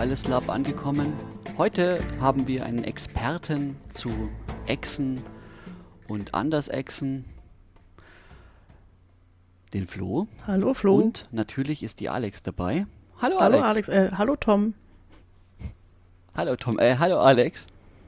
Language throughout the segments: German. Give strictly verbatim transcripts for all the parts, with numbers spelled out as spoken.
Alles Lab angekommen. Heute haben wir einen Experten zu Echsen und Andersechsen, den Flo. Hallo Flo. Und natürlich ist die Alex dabei. Hallo Hallo Alex. Alex, äh, hallo Tom. Hallo Tom, äh, hallo Alex.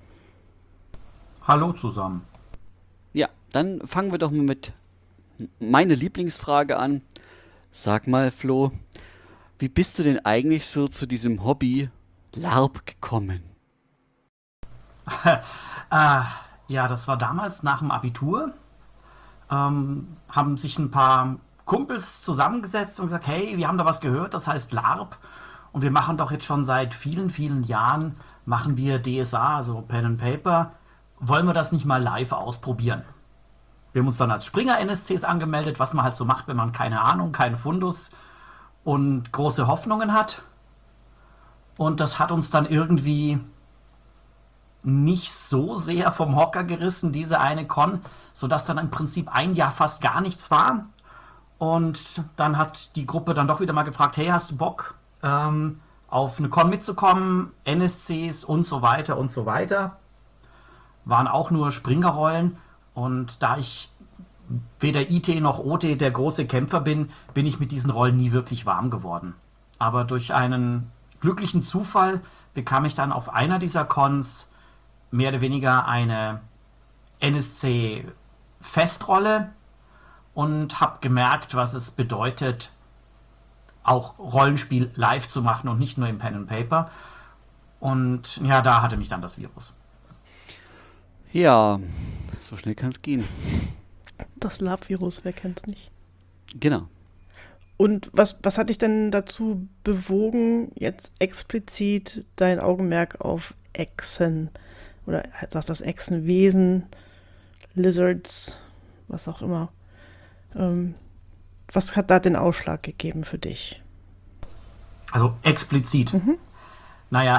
Hallo zusammen. Ja, dann fangen wir doch mal mit meiner Lieblingsfrage an. Sag mal Flo, wie bist du denn eigentlich so zu diesem Hobby LARP gekommen? äh, ja, das war damals nach dem Abitur. Ähm, haben sich ein paar Kumpels zusammengesetzt und gesagt, hey, wir haben da was gehört, das heißt LARP. Und wir machen doch jetzt schon seit vielen, vielen Jahren, machen wir D S A, also Pen and Paper. Wollen wir das nicht mal live ausprobieren? Wir haben uns dann als Springer-N S Cs angemeldet, was man halt so macht, wenn man keine Ahnung, keinen Fundus und große Hoffnungen hat. Und das hat uns dann irgendwie nicht so sehr vom Hocker gerissen, diese eine Con, sodass dann im Prinzip ein Jahr fast gar nichts war. Und dann hat die Gruppe dann doch wieder mal gefragt, hey, hast du Bock, ähm, auf eine Con mitzukommen, N S Cs und so weiter und so weiter. Waren auch nur Springerrollen. Und da ich weder I T noch O T der große Kämpfer bin, bin ich mit diesen Rollen nie wirklich warm geworden. Aber durch einen glücklichen Zufall bekam ich dann auf einer dieser Cons mehr oder weniger eine N S C-Festrolle und habe gemerkt, was es bedeutet, auch Rollenspiel live zu machen und nicht nur im Pen and Paper. Und ja, da hatte mich dann das Virus. Ja, so schnell kann es gehen. Das Lab-Virus, wer kennt's nicht? Genau. Und was, was hat dich denn dazu bewogen, jetzt explizit dein Augenmerk auf Echsen oder sagt das Echsenwesen, Lizards, was auch immer. Ähm, was hat da den Ausschlag gegeben für dich? Also explizit. Mhm. Naja,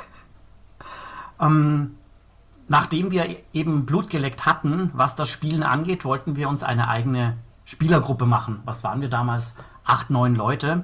ähm, nachdem wir eben Blut geleckt hatten, was das Spielen angeht, wollten wir uns eine eigene Spielergruppe machen. Was waren wir damals? Acht, neun Leute.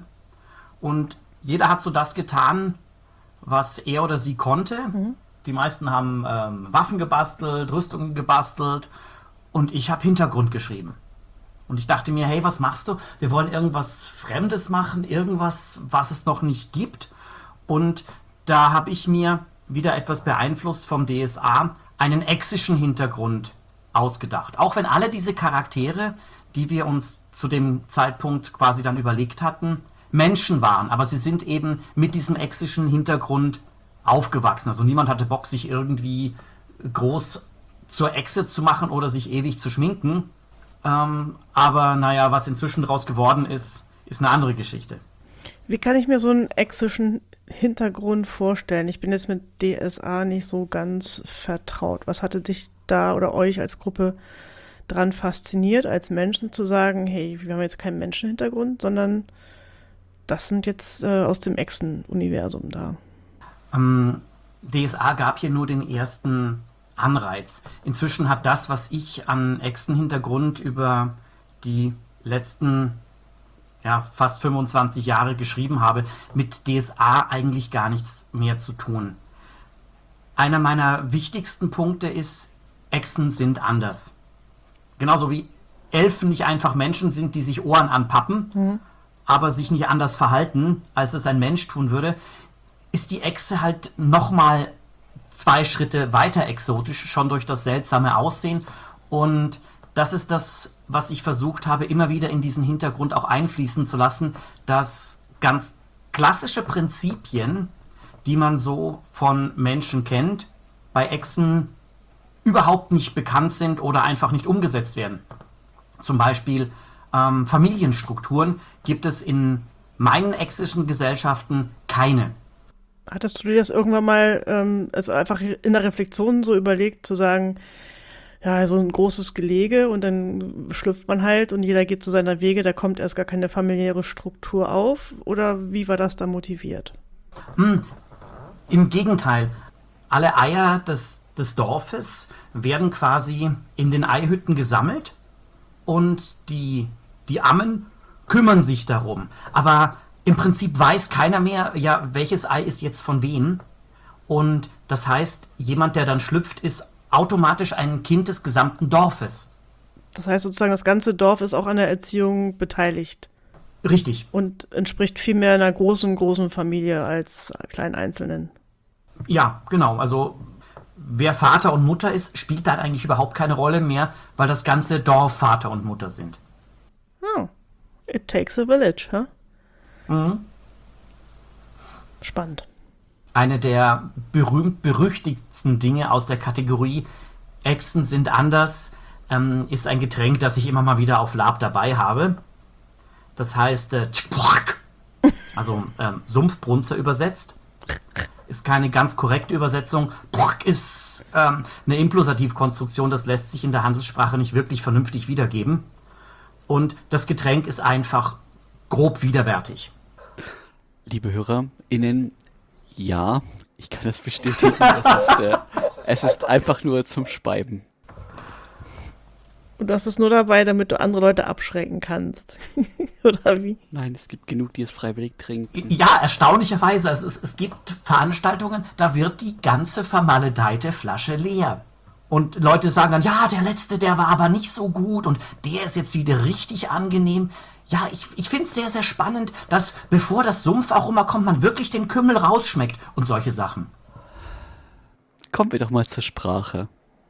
Und jeder hat so das getan, was er oder sie konnte. Mhm. Die meisten haben ähm, Waffen gebastelt, Rüstungen gebastelt und ich habe Hintergrund geschrieben. Und ich dachte mir, hey, was machst du? Wir wollen irgendwas Fremdes machen, irgendwas, was es noch nicht gibt. Und da habe ich mir wieder etwas beeinflusst vom D S A, einen exischen Hintergrund ausgedacht. Auch wenn alle diese Charaktere, die wir uns zu dem Zeitpunkt quasi dann überlegt hatten, Menschen waren. Aber sie sind eben mit diesem exischen Hintergrund aufgewachsen. Also niemand hatte Bock, sich irgendwie groß zur Echse zu machen oder sich ewig zu schminken. Ähm, aber naja, was inzwischen daraus geworden ist, ist eine andere Geschichte. Wie kann ich mir so einen exischen Hintergrund vorstellen? Ich bin jetzt mit D S A nicht so ganz vertraut. Was hatte dich da oder euch als Gruppe dran fasziniert, als Menschen zu sagen, hey, wir haben jetzt keinen Menschenhintergrund, sondern das sind jetzt äh, aus dem Echsen-Universum da? Ähm, D S A gab hier nur den ersten Anreiz. Inzwischen hat das, was ich an Echsen-Hintergrund über die letzten ja, fast fünfundzwanzig Jahre geschrieben habe, mit D S A eigentlich gar nichts mehr zu tun. Einer meiner wichtigsten Punkte ist, Echsen sind anders. Genauso wie Elfen nicht einfach Menschen sind, die sich Ohren anpappen, mhm. aber sich nicht anders verhalten, als es ein Mensch tun würde, ist die Echse halt nochmal zwei Schritte weiter exotisch, schon durch das seltsame Aussehen. Und das ist das, was ich versucht habe, immer wieder in diesen Hintergrund auch einfließen zu lassen, dass ganz klassische Prinzipien, die man so von Menschen kennt, bei Echsen überhaupt nicht bekannt sind oder einfach nicht umgesetzt werden. Zum Beispiel ähm, Familienstrukturen gibt es in meinen exischen Gesellschaften keine. Hattest du dir das irgendwann mal, ähm, also einfach in der Reflexion so überlegt, zu sagen, ja, so ein großes Gelege und dann schlüpft man halt und jeder geht zu seiner Wege, da kommt erst gar keine familiäre Struktur auf? Oder wie war das da motiviert? Hm, im Gegenteil. Alle Eier des, des Dorfes werden quasi in den Eihütten gesammelt und die, die Ammen kümmern sich darum. Aber im Prinzip weiß keiner mehr, ja, welches Ei ist jetzt von wem. Und das heißt, jemand, der dann schlüpft, ist automatisch ein Kind des gesamten Dorfes. Das heißt sozusagen, das ganze Dorf ist auch an der Erziehung beteiligt. Richtig. Und entspricht viel mehr einer großen, großen Familie als kleinen Einzelnen. Ja, genau. Also wer Vater und Mutter ist, spielt dann eigentlich überhaupt keine Rolle mehr, weil das ganze Dorf Vater und Mutter sind. Oh. It takes a village, huh? Mhm. Spannend. Eine der berühmt-berüchtigtsten Dinge aus der Kategorie Echsen sind anders ähm, ist ein Getränk, das ich immer mal wieder auf Lab dabei habe. Das heißt, äh, also ähm, Sumpfbrunzer übersetzt. Ist keine ganz korrekte Übersetzung. Ist ähm, eine Implosativkonstruktion, das lässt sich in der Handelssprache nicht wirklich vernünftig wiedergeben. Und das Getränk ist einfach grob widerwärtig. Liebe HörerInnen, ja, ich kann das bestätigen. Es ist, äh, es ist einfach nur zum Speiben. Und du hast es nur dabei, damit du andere Leute abschrecken kannst. Oder wie? Nein, es gibt genug, die es freiwillig trinken. Ja, erstaunlicherweise. Es, es, es gibt Veranstaltungen, da wird die ganze vermaledeite Flasche leer. Und Leute sagen dann, ja, der letzte, der war aber nicht so gut und der ist jetzt wieder richtig angenehm. Ja, ich, ich finde es sehr, sehr spannend, dass bevor das Sumpfaroma kommt, man wirklich den Kümmel rausschmeckt und solche Sachen. Kommen wir doch mal zur Sprache.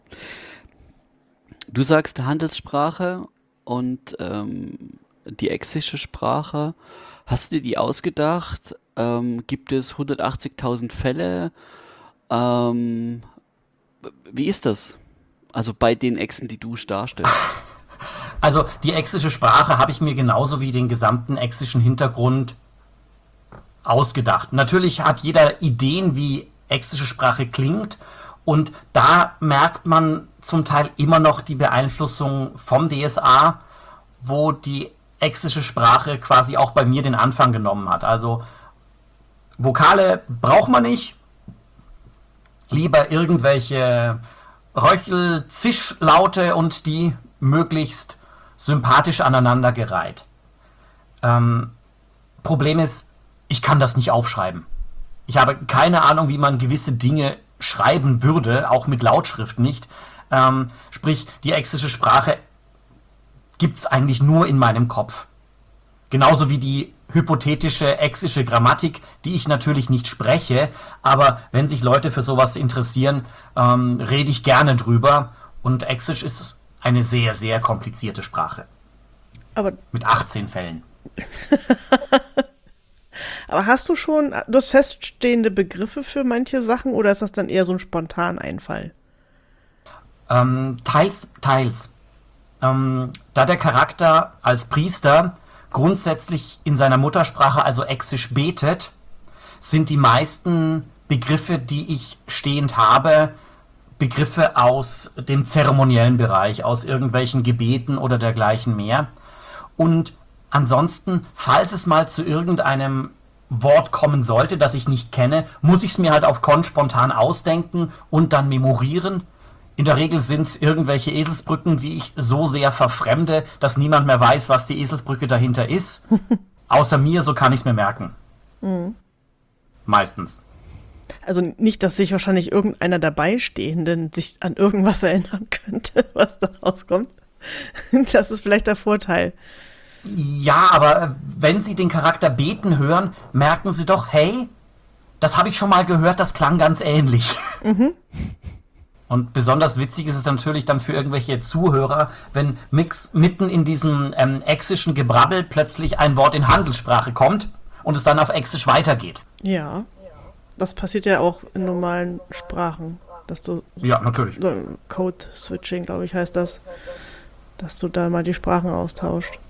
Du sagst Handelssprache und ähm, die exische Sprache. Hast du dir die ausgedacht? Ähm, gibt es hundertachtzigtausend Fälle? Ähm, wie ist das? Also bei den Echsen, die du darstellst. Also die exische Sprache habe ich mir genauso wie den gesamten exischen Hintergrund ausgedacht. Natürlich hat jeder Ideen, wie exische Sprache klingt. Und da merkt man zum Teil immer noch die Beeinflussung vom D S A, wo die exische Sprache quasi auch bei mir den Anfang genommen hat. Also Vokale braucht man nicht, lieber irgendwelche Röchel-, Zischlaute und die möglichst sympathisch aneinandergereiht. Ähm, Problem ist, ich kann das nicht aufschreiben. Ich habe keine Ahnung, wie man gewisse Dinge schreiben würde, auch mit Lautschrift nicht. Ähm, sprich, die exische Sprache gibt es eigentlich nur in meinem Kopf. Genauso wie die hypothetische exische Grammatik, die ich natürlich nicht spreche, aber wenn sich Leute für sowas interessieren, ähm, rede ich gerne drüber. Und Exisch ist eine sehr, sehr komplizierte Sprache. Aber, Mit achtzehn Fällen. aber hast du schon, du hast feststehende Begriffe für manche Sachen oder ist das dann eher so ein Spontaneinfall? Ähm, teils, teils. Ähm, da der Charakter als Priester grundsätzlich in seiner Muttersprache, also Exisch, betet, sind die meisten Begriffe, die ich stehend habe, Begriffe aus dem zeremoniellen Bereich, aus irgendwelchen Gebeten oder dergleichen mehr. Und ansonsten, falls es mal zu irgendeinem Wort kommen sollte, das ich nicht kenne, muss ich es mir halt auf Kon spontan ausdenken und dann memorieren. In der Regel sind es irgendwelche Eselsbrücken, die ich so sehr verfremde, dass niemand mehr weiß, was die Eselsbrücke dahinter ist. Außer mir, so kann ich es mir merken. Mhm. Meistens. Also nicht, dass sich wahrscheinlich irgendeiner dabei Stehenden sich an irgendwas erinnern könnte, was da rauskommt. Das ist vielleicht der Vorteil. Ja, aber wenn Sie den Charakter beten hören, merken Sie doch, hey, das habe ich schon mal gehört, das klang ganz ähnlich. Mhm. Und besonders witzig ist es natürlich dann für irgendwelche Zuhörer, wenn mix, mitten in diesem ähm, exischen Gebrabbel plötzlich ein Wort in Handelssprache kommt und es dann auf Exisch weitergeht. Ja, das passiert ja auch in normalen Sprachen, dass du Ja, natürlich. so Code-Switching, glaube ich, heißt das, dass du da mal die Sprachen austauscht.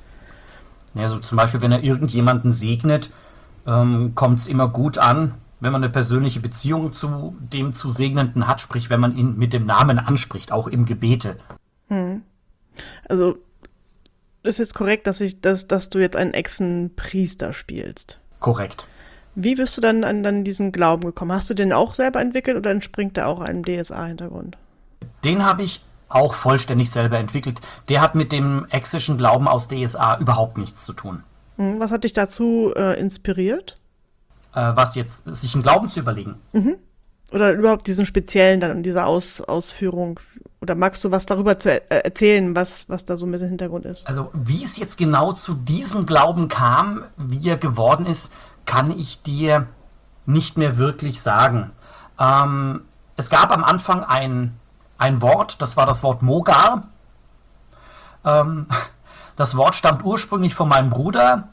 Ja, so zum Beispiel, wenn er irgendjemanden segnet, ähm, kommt es immer gut an, wenn man eine persönliche Beziehung zu dem zu Segnenden hat, sprich, wenn man ihn mit dem Namen anspricht, auch im Gebete. Hm. Also, ist jetzt korrekt, dass, ich, dass, dass du jetzt einen Echsenpriester spielst. Korrekt. Wie bist du dann an dann diesen Glauben gekommen? Hast du den auch selber entwickelt oder entspringt der auch einem D S A-Hintergrund? Den habe ich auch vollständig selber entwickelt. Der hat mit dem exischen Glauben aus D S A überhaupt nichts zu tun. Hm, was hat dich dazu äh, inspiriert? Äh, was jetzt, sich einen Glauben zu überlegen. Oder überhaupt diesen speziellen dann in dieser Aus Ausführung? Oder magst du was darüber zu er äh, erzählen, was, was da so mit dem Hintergrund ist? Also wie es jetzt genau zu diesem Glauben kam, wie er geworden ist, kann ich dir nicht mehr wirklich sagen. Ähm, es gab am Anfang ein, ein Wort, das war das Wort Mogar. Ähm, das Wort stammt ursprünglich von meinem Bruder,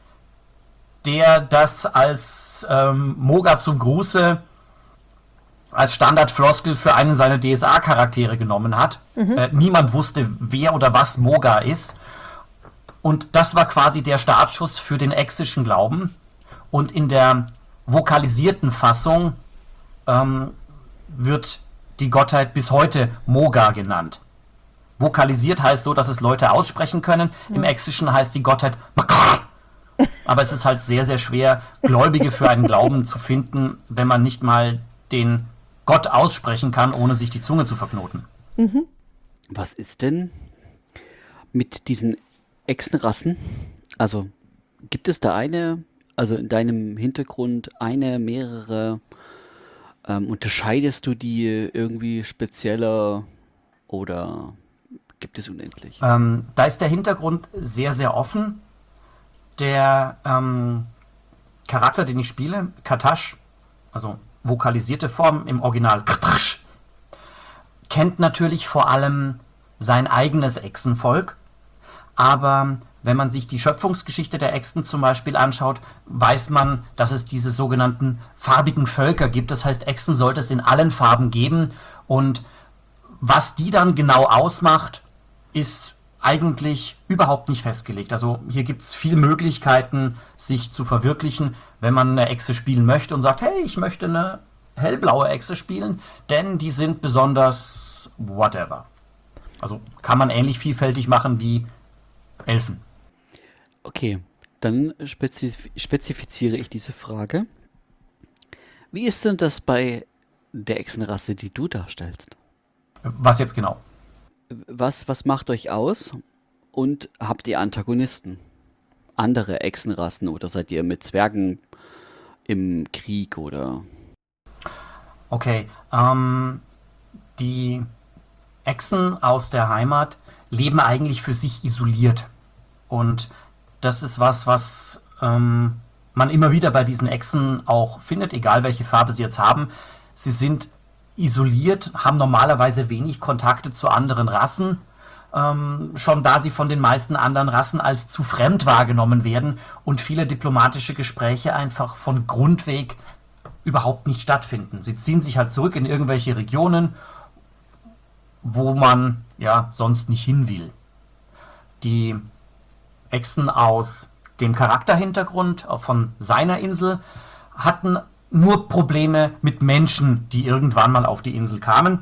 der das als ähm, Mogar zum Gruße als Standardfloskel für einen seiner D S A-Charaktere genommen hat. Äh, niemand wusste, wer oder was Mogar ist. Und das war quasi der Startschuss für den exischen Glauben. Und in der vokalisierten Fassung ähm, wird die Gottheit bis heute Mogar genannt. Vokalisiert heißt so, dass es Leute aussprechen können. Im Exischen heißt die Gottheit Makar. Aber es ist halt sehr, sehr schwer, Gläubige für einen Glauben zu finden, wenn man nicht mal den Gott aussprechen kann, ohne sich die Zunge zu verknoten. Was ist denn mit diesen Echsenrassen? Also gibt es da eine, also in deinem Hintergrund eine, mehrere? Ähm, unterscheidest du die irgendwie spezieller oder gibt es unendlich? Ähm, da ist der Hintergrund sehr, sehr offen. Der ähm, Charakter, den ich spiele, Katash, also vokalisierte Form im Original, Katash, kennt natürlich vor allem sein eigenes Echsenvolk. Aber wenn man sich die Schöpfungsgeschichte der Echsen zum Beispiel anschaut, weiß man, dass es diese sogenannten farbigen Völker gibt. Das heißt, Echsen sollte es in allen Farben geben. Und was die dann genau ausmacht, ist eigentlich überhaupt nicht festgelegt. Also hier gibt es viele Möglichkeiten, sich zu verwirklichen, wenn man eine Echse spielen möchte und sagt, hey, ich möchte eine hellblaue Echse spielen, denn die sind besonders whatever. Also kann man ähnlich vielfältig machen wie Elfen. Okay, dann spezif spezifiziere ich diese Frage. Wie ist denn das bei der Echsenrasse, die du darstellst? Was jetzt genau? Was, was macht euch aus? Und habt ihr Antagonisten? Andere Echsenrassen oder seid ihr mit Zwergen im Krieg oder? Okay, ähm, die Echsen aus der Heimat leben eigentlich für sich isoliert. Und das ist was, was ähm, man immer wieder bei diesen Echsen auch findet, egal welche Farbe sie jetzt haben. Sie sind isoliert, haben normalerweise wenig Kontakte zu anderen Rassen, ähm, schon da sie von den meisten anderen Rassen als zu fremd wahrgenommen werden und viele diplomatische Gespräche einfach von Grundweg überhaupt nicht stattfinden. Sie ziehen sich halt zurück in irgendwelche Regionen, wo man ja sonst nicht hin will. Die Echsen aus dem Charakterhintergrund von seiner Insel hatten nur Probleme mit Menschen, die irgendwann mal auf die Insel kamen.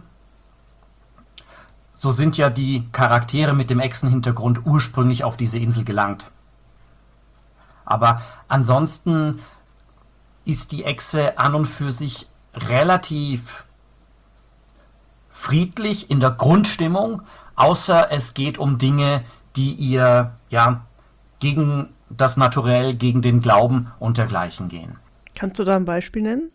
So sind ja die Charaktere mit dem Echsenhintergrund ursprünglich auf diese Insel gelangt. Aber ansonsten ist die Echse an und für sich relativ friedlich in der Grundstimmung, außer es geht um Dinge, die ihr ja gegen das Naturell, gegen den Glauben und dergleichen gehen. Kannst du da ein Beispiel nennen?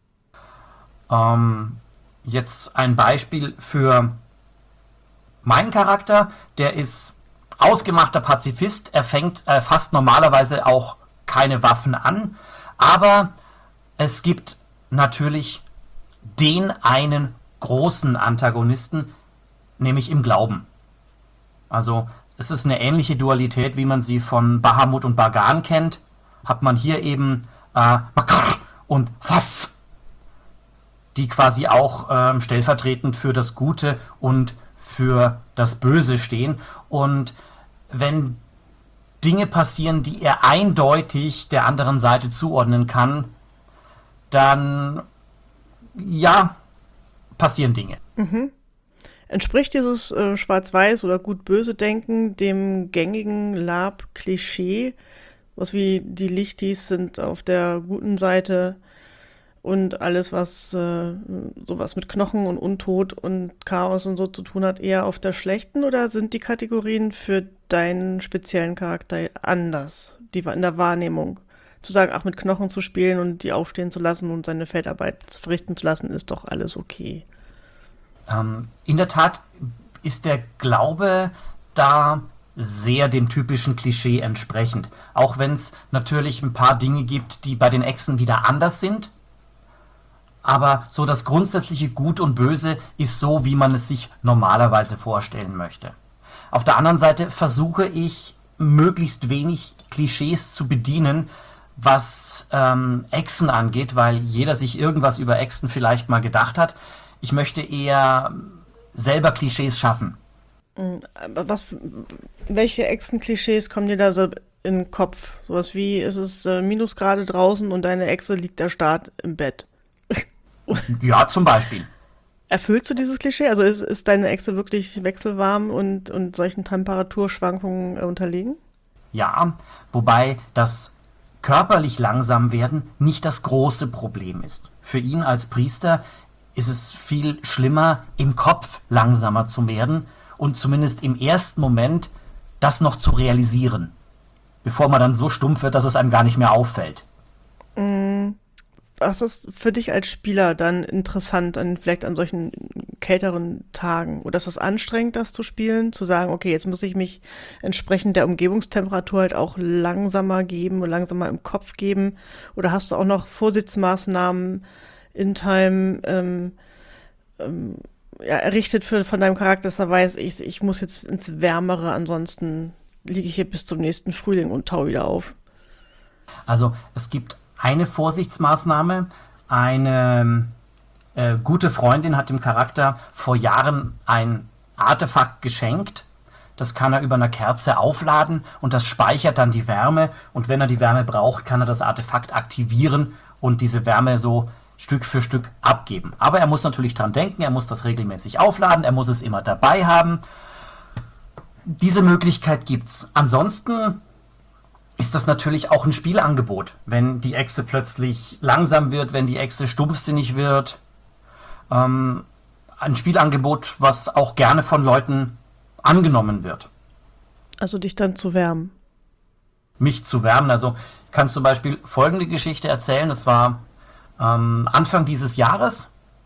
Ähm, jetzt ein Beispiel für meinen Charakter, der ist ausgemachter Pazifist, er fängt, er fasst normalerweise auch keine Waffen an, aber es gibt natürlich den einen großen Antagonisten, nämlich im Glauben. Also es ist eine ähnliche Dualität, wie man sie von Bahamut und Bagan kennt, hat man hier eben äh, und was, die quasi auch ähm, stellvertretend für das Gute und für das Böse stehen. Und wenn Dinge passieren, die er eindeutig der anderen Seite zuordnen kann, dann ja, passieren Dinge. Entspricht dieses äh, Schwarz-Weiß- oder Gut-Böse-Denken dem gängigen Lab-Klischee, was wie die Lichtis sind auf der guten Seite und alles, was äh, sowas mit Knochen und Untot und Chaos und so zu tun hat, eher auf der schlechten, oder sind die Kategorien für deinen speziellen Charakter anders, die in der Wahrnehmung? Zu sagen, ach, mit Knochen zu spielen und die aufstehen zu lassen und seine Feldarbeit verrichten zu lassen, ist doch alles okay. Ähm, in der Tat ist der Glaube da sehr dem typischen Klischee entsprechend. Auch wenn es natürlich ein paar Dinge gibt, die bei den Echsen wieder anders sind. Aber so das grundsätzliche Gut und Böse ist so, wie man es sich normalerweise vorstellen möchte. Auf der anderen Seite versuche ich, möglichst wenig Klischees zu bedienen, was ähm, Echsen angeht, weil jeder sich irgendwas über Echsen vielleicht mal gedacht hat. Ich möchte eher selber Klischees schaffen. Aber was, welche Echsen-Klischees kommen dir da so in den Kopf? Sowas wie, es ist äh, Minusgrade draußen und deine Echse liegt erstarrt im Bett. Ja, zum Beispiel. Erfüllst du dieses Klischee? Also ist, ist deine Echse wirklich wechselwarm und, und solchen Temperaturschwankungen äh, unterlegen? Ja, wobei das körperlich langsam werden nicht das große Problem ist. Für ihn als Priester ist es viel schlimmer, im Kopf langsamer zu werden und zumindest im ersten Moment das noch zu realisieren, bevor man dann so stumpf wird, dass es einem gar nicht mehr auffällt. Was ist für dich als Spieler dann interessant, an, vielleicht an solchen kälteren Tagen? Oder ist es anstrengend, das zu spielen? Zu sagen, okay, jetzt muss ich mich entsprechend der Umgebungstemperatur halt auch langsamer geben und langsamer im Kopf geben? Oder hast du auch noch Vorsichtsmaßnahmen in Time ähm, ähm, ja, errichtet für, von deinem Charakter, dass er weiß, ich, ich muss jetzt ins Wärmere, ansonsten liege ich hier bis zum nächsten Frühling und tau wieder auf? Also es gibt eine Vorsichtsmaßnahme. Eine äh, gute Freundin hat dem Charakter vor Jahren ein Artefakt geschenkt. Das kann er über eine Kerze aufladen und das speichert dann die Wärme. Und wenn er die Wärme braucht, kann er das Artefakt aktivieren und diese Wärme so Stück für Stück abgeben. Aber er muss natürlich dran denken, er muss das regelmäßig aufladen, er muss es immer dabei haben. Diese Möglichkeit gibt's. Ansonsten ist das natürlich auch ein Spielangebot, wenn die Echse plötzlich langsam wird, wenn die Echse stumpfsinnig wird. Ähm, ein Spielangebot, was auch gerne von Leuten angenommen wird. Also dich dann zu wärmen. Mich zu wärmen. Also ich kann zum Beispiel folgende Geschichte erzählen. Es war ähm, Anfang dieses Jahres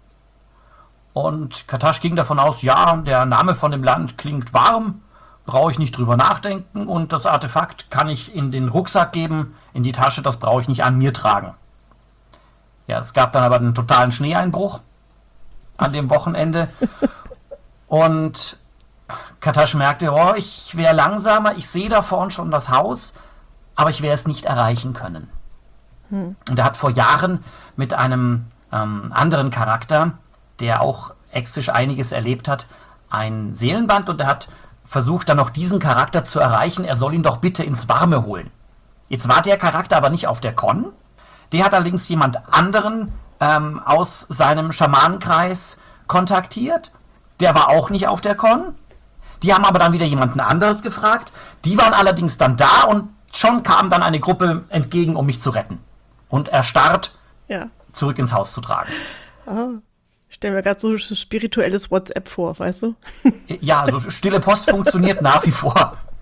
und Katasch ging davon aus, ja, der Name von dem Land klingt warm, brauche ich nicht drüber nachdenken und das Artefakt kann ich in den Rucksack geben, in die Tasche, das brauche ich nicht an mir tragen. Ja, es gab dann aber einen totalen Schneeeinbruch an dem Wochenende und Katasch merkte, oh, ich wäre langsamer, ich sehe da vorne schon das Haus, aber ich werde es nicht erreichen können. Hm. Und er hat vor Jahren mit einem ähm, anderen Charakter, der auch exisch einiges erlebt hat, ein Seelenband und er hat versucht dann noch diesen Charakter zu erreichen, er soll ihn doch bitte ins Warme holen. Jetzt war der Charakter aber nicht auf der Con, der hat allerdings jemand anderen ähm, aus seinem Schamanenkreis kontaktiert, der war auch nicht auf der Con, die haben aber dann wieder jemanden anderes gefragt, die waren allerdings dann da und schon kam dann eine Gruppe entgegen, um mich zu retten und erstarrt Ja. zurück ins Haus zu tragen. Ah. Ich stelle mir gerade so spirituelles WhatsApp vor, weißt du? Ja, also stille Post funktioniert nach wie vor.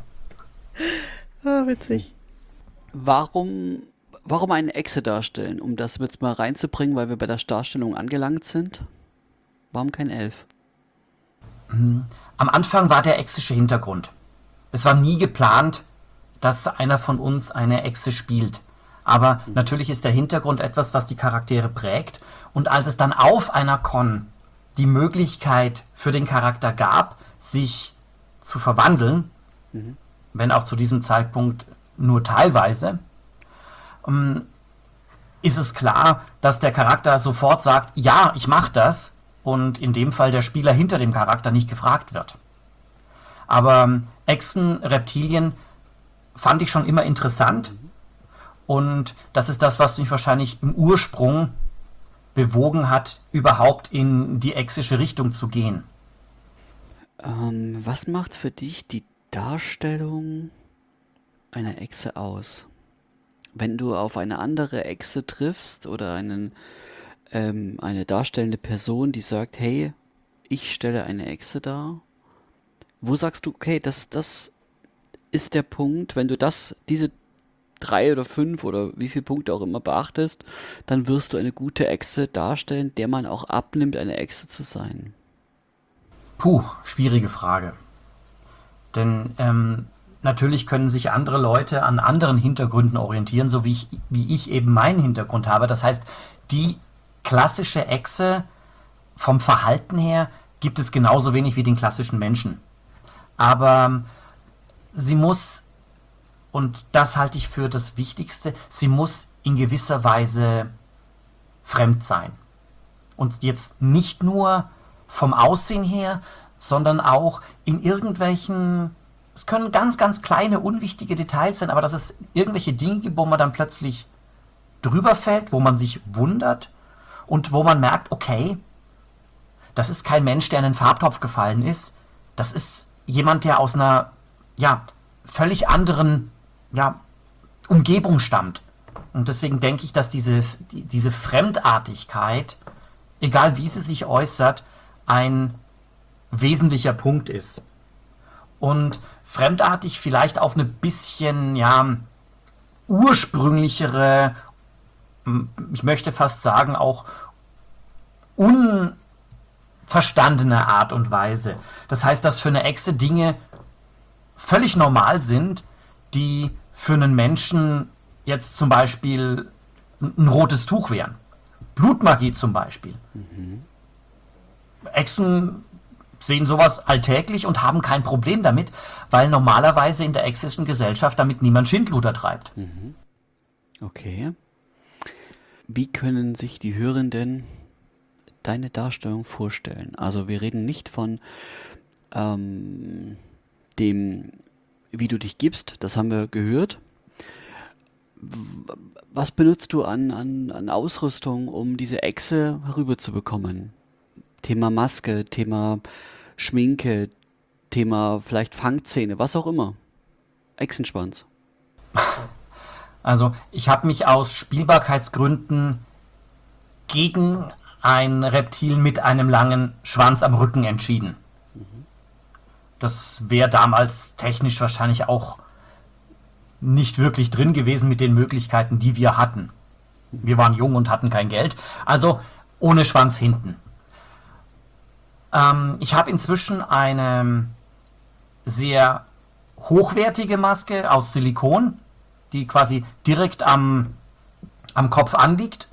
Ah, witzig. Warum, warum eine Echse darstellen? Um das jetzt mal reinzubringen, weil wir bei der Darstellung angelangt sind. Warum kein Elf? Am Anfang war der exische Hintergrund. Es war nie geplant, dass einer von uns eine Echse spielt. Aber mhm. natürlich ist der Hintergrund etwas, was die Charaktere prägt. Und als es dann auf einer Con die Möglichkeit für den Charakter gab, sich zu verwandeln, mhm. wenn auch zu diesem Zeitpunkt nur teilweise, ähm, ist es klar, dass der Charakter sofort sagt, ja, ich mache das, und in dem Fall der Spieler hinter dem Charakter nicht gefragt wird. Aber ähm, Echsen, Reptilien fand ich schon immer interessant, mhm. und das ist das, was mich wahrscheinlich im Ursprung bewogen hat, überhaupt in die exische Richtung zu gehen. Ähm, was macht für dich die Darstellung einer Echse aus? Wenn du auf eine andere Echse triffst oder einen ähm, eine darstellende Person, die sagt, hey, ich stelle eine Echse dar. Wo sagst du, okay, das, das ist der Punkt, wenn du das, diese drei oder fünf oder wie viele Punkte auch immer beachtest, dann wirst du eine gute Echse darstellen, der man auch abnimmt, eine Echse zu sein. Puh, schwierige Frage. Denn ähm, natürlich können sich andere Leute an anderen Hintergründen orientieren, so wie ich, wie ich eben meinen Hintergrund habe. Das heißt, die klassische Echse vom Verhalten her gibt es genauso wenig wie den klassischen Menschen. Aber sie muss, und das halte ich für das Wichtigste, sie muss in gewisser Weise fremd sein. Und jetzt nicht nur vom Aussehen her, sondern auch in irgendwelchen, es können ganz, ganz kleine, unwichtige Details sein, aber dass es irgendwelche Dinge gibt, wo man dann plötzlich drüber fällt, wo man sich wundert und wo man merkt, okay, das ist kein Mensch, der in einen Farbtopf gefallen ist, das ist jemand, der aus einer ja, völlig anderen ja, Umgebung stammt. Und deswegen denke ich, dass dieses, die, diese Fremdartigkeit, egal wie sie sich äußert, ein wesentlicher Punkt ist. Und fremdartig vielleicht auf eine bisschen ja, ursprünglichere, ich möchte fast sagen auch unverstandene Art und Weise. Das heißt, dass für eine Echse Dinge völlig normal sind, die für einen Menschen jetzt zum Beispiel ein rotes Tuch wären. Blutmagie zum Beispiel. Mhm. Echsen sehen sowas alltäglich und haben kein Problem damit, weil normalerweise in der exischen Gesellschaft damit niemand Schindluder treibt. Mhm. Okay. Wie können sich die Hörenden deine Darstellung vorstellen? Also wir reden nicht von ähm, dem, wie du dich gibst, das haben wir gehört. Was benutzt du an, an, an Ausrüstung, um diese Echse herüberzubekommen? Thema Maske, Thema Schminke, Thema vielleicht Fangzähne, was auch immer. Echsenschwanz. Also ich habe mich aus Spielbarkeitsgründen gegen ein Reptil mit einem langen Schwanz am Rücken entschieden. Das wäre damals technisch wahrscheinlich auch nicht wirklich drin gewesen mit den Möglichkeiten, die wir hatten. Wir waren jung und hatten kein Geld, also ohne Schwanz hinten. Ähm, ich habe inzwischen eine sehr hochwertige Maske aus Silikon, die quasi direkt am, am Kopf anliegt.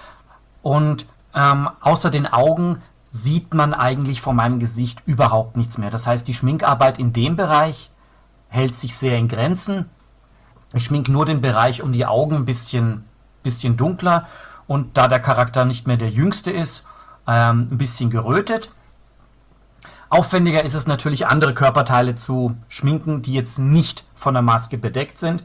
Und ähm, außer den Augen sieht man eigentlich von meinem Gesicht überhaupt nichts mehr. Das heißt, die Schminkarbeit in dem Bereich hält sich sehr in Grenzen. Ich schminke nur den Bereich um die Augen ein bisschen, bisschen dunkler und da der Charakter nicht mehr der jüngste ist, ähm, ein bisschen gerötet. Aufwendiger ist es natürlich, andere Körperteile zu schminken, die jetzt nicht von der Maske bedeckt sind.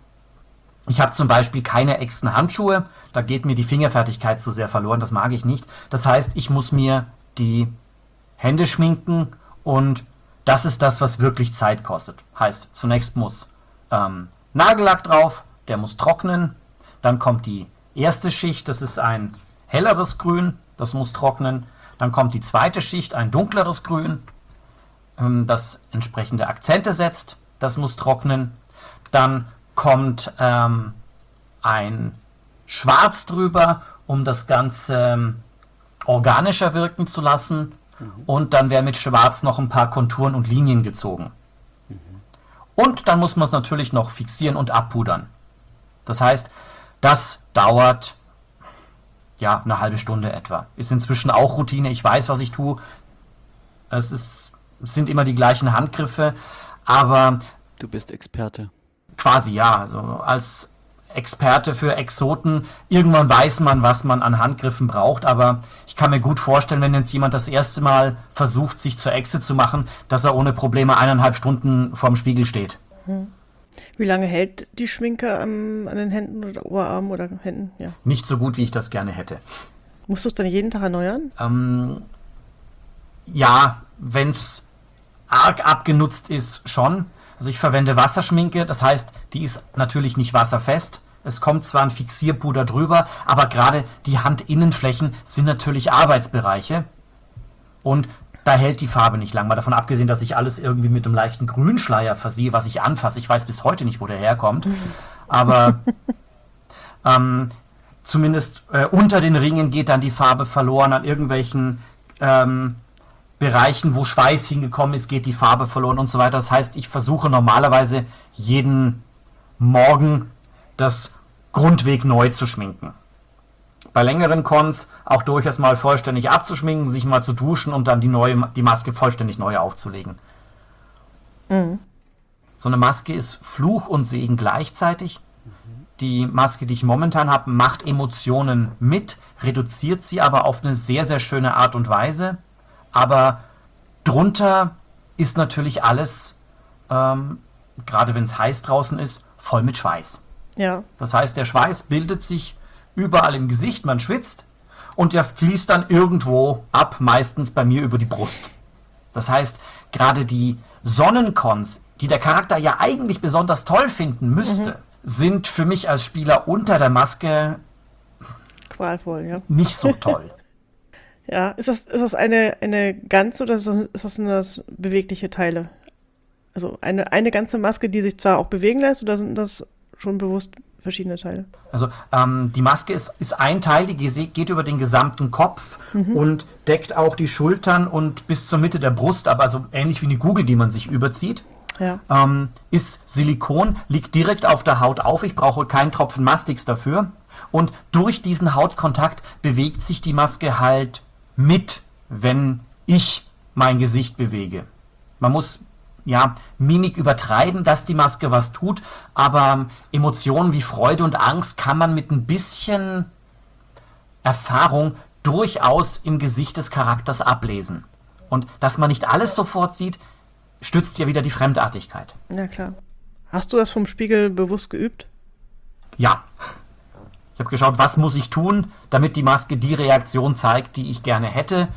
Ich habe zum Beispiel keine Echsenhandschuhe, da geht mir die Fingerfertigkeit zu sehr verloren, das mag ich nicht. Das heißt, ich muss mir die Hände schminken und das ist das, was wirklich Zeit kostet. Heißt, zunächst muss ähm, Nagellack drauf, der muss trocknen, dann kommt die erste Schicht, das ist ein helleres Grün, das muss trocknen, dann kommt die zweite Schicht, ein dunkleres Grün, ähm, das entsprechende Akzente setzt, das muss trocknen, dann kommt ähm, ein Schwarz drüber, um das Ganze ähm, organischer wirken zu lassen. Mhm. Und dann werden mit Schwarz noch ein paar Konturen und Linien gezogen. Mhm. Und dann muss man es natürlich noch fixieren und abpudern. Das heißt, das dauert ja eine halbe Stunde etwa. Ist inzwischen auch Routine, ich weiß, was ich tue. Es, ist, es sind immer die gleichen Handgriffe, aber... Du bist Experte. Quasi ja, also als Experte für Exoten, irgendwann weiß man, was man an Handgriffen braucht, aber ich kann mir gut vorstellen, wenn jetzt jemand das erste Mal versucht, sich zur Echse zu machen, dass er ohne Probleme eineinhalb Stunden vorm Spiegel steht. Hm. Wie lange hält die Schminke am, an den Händen oder Oberarmen oder Händen? Ja. Nicht so gut, wie ich das gerne hätte. Musst du es dann jeden Tag erneuern? Ähm, ja, wenn es arg abgenutzt ist, schon. Also ich verwende Wasserschminke, das heißt, die ist natürlich nicht wasserfest. Es kommt zwar ein Fixierpuder drüber, aber gerade die Handinnenflächen sind natürlich Arbeitsbereiche. Und da hält die Farbe nicht lang. Mal davon abgesehen, dass ich alles irgendwie mit einem leichten Grünschleier versehe, was ich anfasse. Ich weiß bis heute nicht, wo der herkommt. Aber ähm, zumindest äh, unter den Ringen geht dann die Farbe verloren. An irgendwelchen ähm, Bereichen, wo Schweiß hingekommen ist, geht die Farbe verloren und so weiter. Das heißt, ich versuche normalerweise jeden Morgen das Grundweg neu zu schminken. Bei längeren Cons auch durchaus mal vollständig abzuschminken, sich mal zu duschen und dann die neue, die Maske vollständig neu aufzulegen. Mhm. So eine Maske ist Fluch und Segen gleichzeitig. Mhm. Die Maske, die ich momentan habe, macht Emotionen mit, reduziert sie aber auf eine sehr, sehr schöne Art und Weise. Aber drunter ist natürlich alles, ähm, gerade wenn es heiß draußen ist, voll mit Schweiß. Ja. Das heißt, der Schweiß bildet sich überall im Gesicht, man schwitzt und der fließt dann irgendwo ab, meistens bei mir über die Brust. Das heißt, gerade die Sonnencons, die der Charakter ja eigentlich besonders toll finden müsste, mhm. sind für mich als Spieler unter der Maske qualvoll, ja. Nicht so toll. Ja, ist das, ist das eine, eine ganze oder ist das, ist das, sind das bewegliche Teile? Also eine, eine ganze Maske, die sich zwar auch bewegen lässt, oder sind das schon bewusst verschiedene Teile? Also ähm, die Maske ist, ist ein Teil, die geht über den gesamten Kopf mhm. und deckt auch die Schultern und bis zur Mitte der Brust, aber so ähnlich wie eine Kugel, die man sich überzieht. Ja. Ähm, ist Silikon, liegt direkt auf der Haut auf. Ich brauche keinen Tropfen Mastix dafür. Und durch diesen Hautkontakt bewegt sich die Maske halt mit, wenn ich mein Gesicht bewege. Man muss ja Mimik übertreiben, dass die Maske was tut, aber Emotionen wie Freude und Angst kann man mit ein bisschen Erfahrung durchaus im Gesicht des Charakters ablesen. Und dass man nicht alles sofort sieht, stützt ja wieder die Fremdartigkeit. Ja, klar. Hast du das vom Spiegel bewusst geübt? Ja. Ich habe geschaut, was muss ich tun, damit die Maske die Reaktion zeigt, die ich gerne hätte.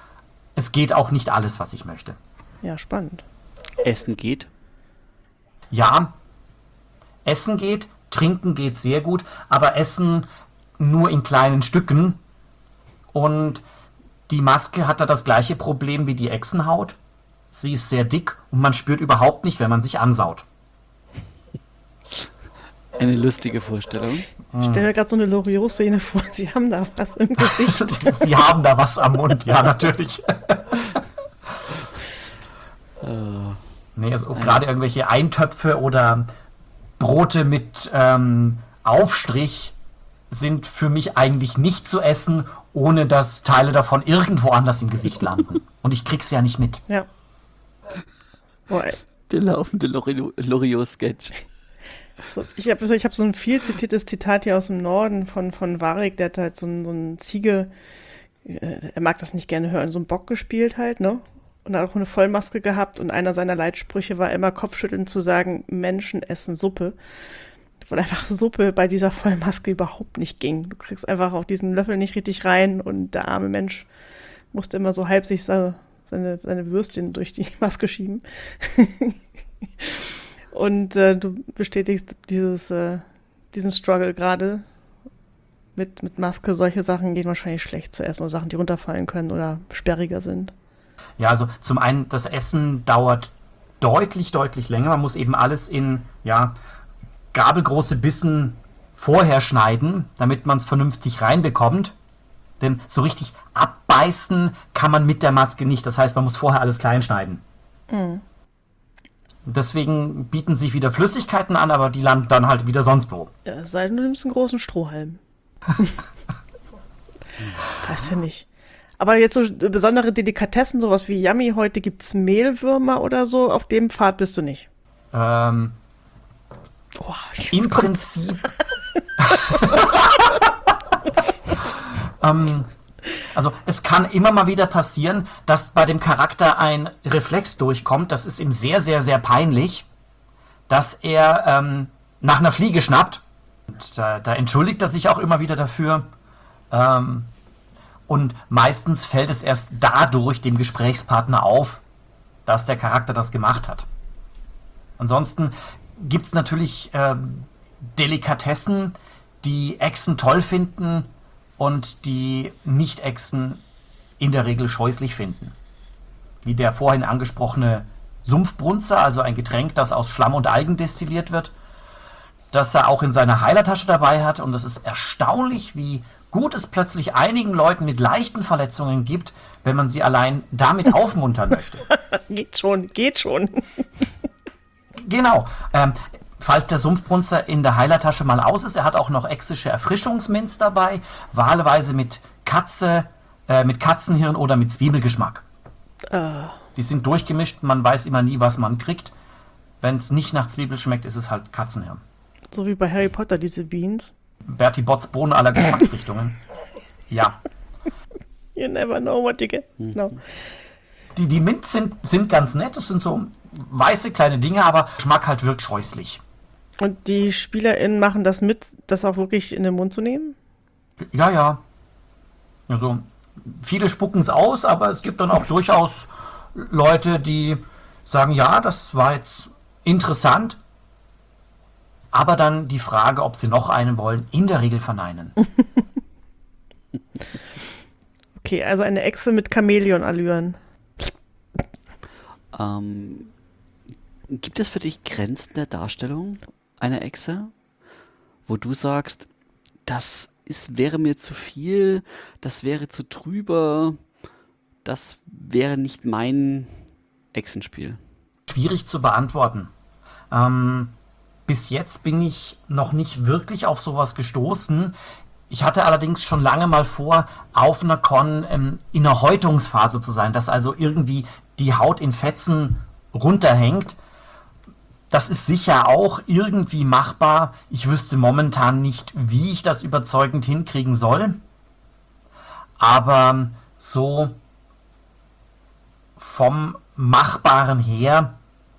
Es geht auch nicht alles, was ich möchte. Ja, spannend. Essen geht? Ja, Essen geht, Trinken geht sehr gut, aber Essen nur in kleinen Stücken. Und die Maske hat da das gleiche Problem wie die Echsenhaut. Sie ist sehr dick und man spürt überhaupt nicht, wenn man sich ansaut. Eine lustige Vorstellung. Ich stelle mir gerade so eine Loriot-Szene vor. Sie haben da was im Gesicht. Sie haben da was am Mund, ja, natürlich. Oh. Nee, also gerade irgendwelche Eintöpfe oder Brote mit ähm, Aufstrich sind für mich eigentlich nicht zu essen, ohne dass Teile davon irgendwo anders im Gesicht landen. Und ich krieg's ja nicht mit. Ja. Boah, der laufende Loriot-Sketch. So, ich habe ich hab so ein viel zitiertes Zitat hier aus dem Norden von, von Warwick, der hat halt so ein, so ein Ziege, äh, er mag das nicht gerne hören, so einen Bock gespielt halt, ne? Und hat auch eine Vollmaske gehabt und einer seiner Leitsprüche war immer kopfschüttelnd zu sagen, Menschen essen Suppe. Weil einfach Suppe bei dieser Vollmaske überhaupt nicht ging. Du kriegst einfach auch diesen Löffel nicht richtig rein und der arme Mensch musste immer so halb sich seine, seine Würstchen durch die Maske schieben. Und äh, du bestätigst dieses, äh, diesen Struggle gerade mit, mit Maske. Solche Sachen gehen wahrscheinlich schlecht zu essen oder Sachen, die runterfallen können oder sperriger sind. Ja, also zum einen, das Essen dauert deutlich, deutlich länger. Man muss eben alles in ja, gabelgroße Bissen vorher schneiden, damit man es vernünftig reinbekommt. Denn so richtig abbeißen kann man mit der Maske nicht. Das heißt, man muss vorher alles klein schneiden. Mhm. Deswegen bieten sich wieder Flüssigkeiten an, aber die landen dann halt wieder sonst wo. Ja, es sei denn, du nimmst einen großen Strohhalm. Weiß ja nicht. Aber jetzt so besondere Delikatessen, sowas wie Yummy, heute gibt's Mehlwürmer oder so, auf dem Pfad bist du nicht. Ähm, Boah, Im Prinzip. ähm, also es kann immer mal wieder passieren, dass bei dem Charakter ein Reflex durchkommt. Das ist ihm sehr, sehr, sehr peinlich, dass er ähm, nach einer Fliege schnappt. Und da, da entschuldigt er sich auch immer wieder dafür. Ähm, und meistens fällt es erst dadurch dem Gesprächspartner auf, dass der Charakter das gemacht hat. Ansonsten gibt es natürlich ähm, Delikatessen, die Echsen toll finden und die Nicht-Echsen in der Regel scheußlich finden. Wie der vorhin angesprochene Sumpfbrunzer, also ein Getränk, das aus Schlamm und Algen destilliert wird, das er auch in seiner Heilertasche dabei hat. Und es ist erstaunlich, wie gut es plötzlich einigen Leuten mit leichten Verletzungen gibt, wenn man sie allein damit aufmuntern möchte. Geht schon, geht schon. Genau. Ähm, falls der Sumpfbrunzer in der Heilertasche mal aus ist, er hat auch noch exische Erfrischungsminz dabei, wahlweise mit Katze, äh, mit Katzenhirn oder mit Zwiebelgeschmack. Ah, Die sind durchgemischt, man weiß immer nie, was man kriegt. Wenn es nicht nach Zwiebel schmeckt, ist es halt Katzenhirn. so wie bei Harry Potter, diese Beans. Bertie Botts Bohnen aller Geschmacksrichtungen. Ja. You never know what you get. No. Die, die Minz sind, sind ganz nett, das sind so weiße kleine Dinge, aber Geschmack halt wirkt scheußlich. Und die SpielerInnen machen das mit, das auch wirklich in den Mund zu nehmen? Ja, ja. Also, viele spucken es aus, aber es gibt dann auch durchaus Leute, die sagen, ja, das war jetzt interessant, aber dann die Frage, ob sie noch einen wollen, in der Regel verneinen. Okay, also eine Echse mit Chamäleon-Allüren. Ähm, gibt es für dich Grenzen der Darstellung einer Echse, wo du sagst, das ist, wäre mir zu viel, das wäre zu trüber, das wäre nicht mein Echsenspiel? Schwierig zu beantworten. Ähm, bis jetzt bin ich noch nicht wirklich auf sowas gestoßen. Ich hatte allerdings schon lange mal vor, auf einer Con ähm, in einer Häutungsphase zu sein, dass also irgendwie die Haut in Fetzen runterhängt. Das ist sicher auch irgendwie machbar. Ich wüsste momentan nicht, wie ich das überzeugend hinkriegen soll. Aber so vom Machbaren her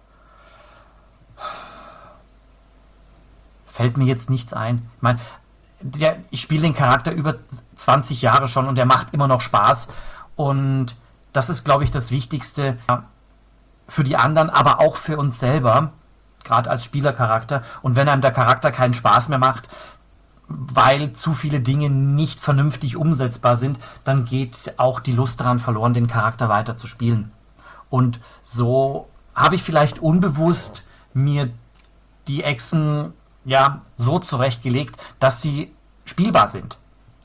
fällt mir jetzt nichts ein. Ich meine, der, ich spiele den Charakter über zwanzig Jahre schon und der macht immer noch Spaß. Und das ist, glaube ich, das Wichtigste für die anderen, aber auch für uns selber, gerade als Spielercharakter. Und wenn einem der Charakter keinen Spaß mehr macht, weil zu viele Dinge nicht vernünftig umsetzbar sind, dann geht auch die Lust daran verloren, den Charakter weiter zu spielen. Und so habe ich vielleicht unbewusst mir die Echsen ja so zurechtgelegt, dass sie spielbar sind.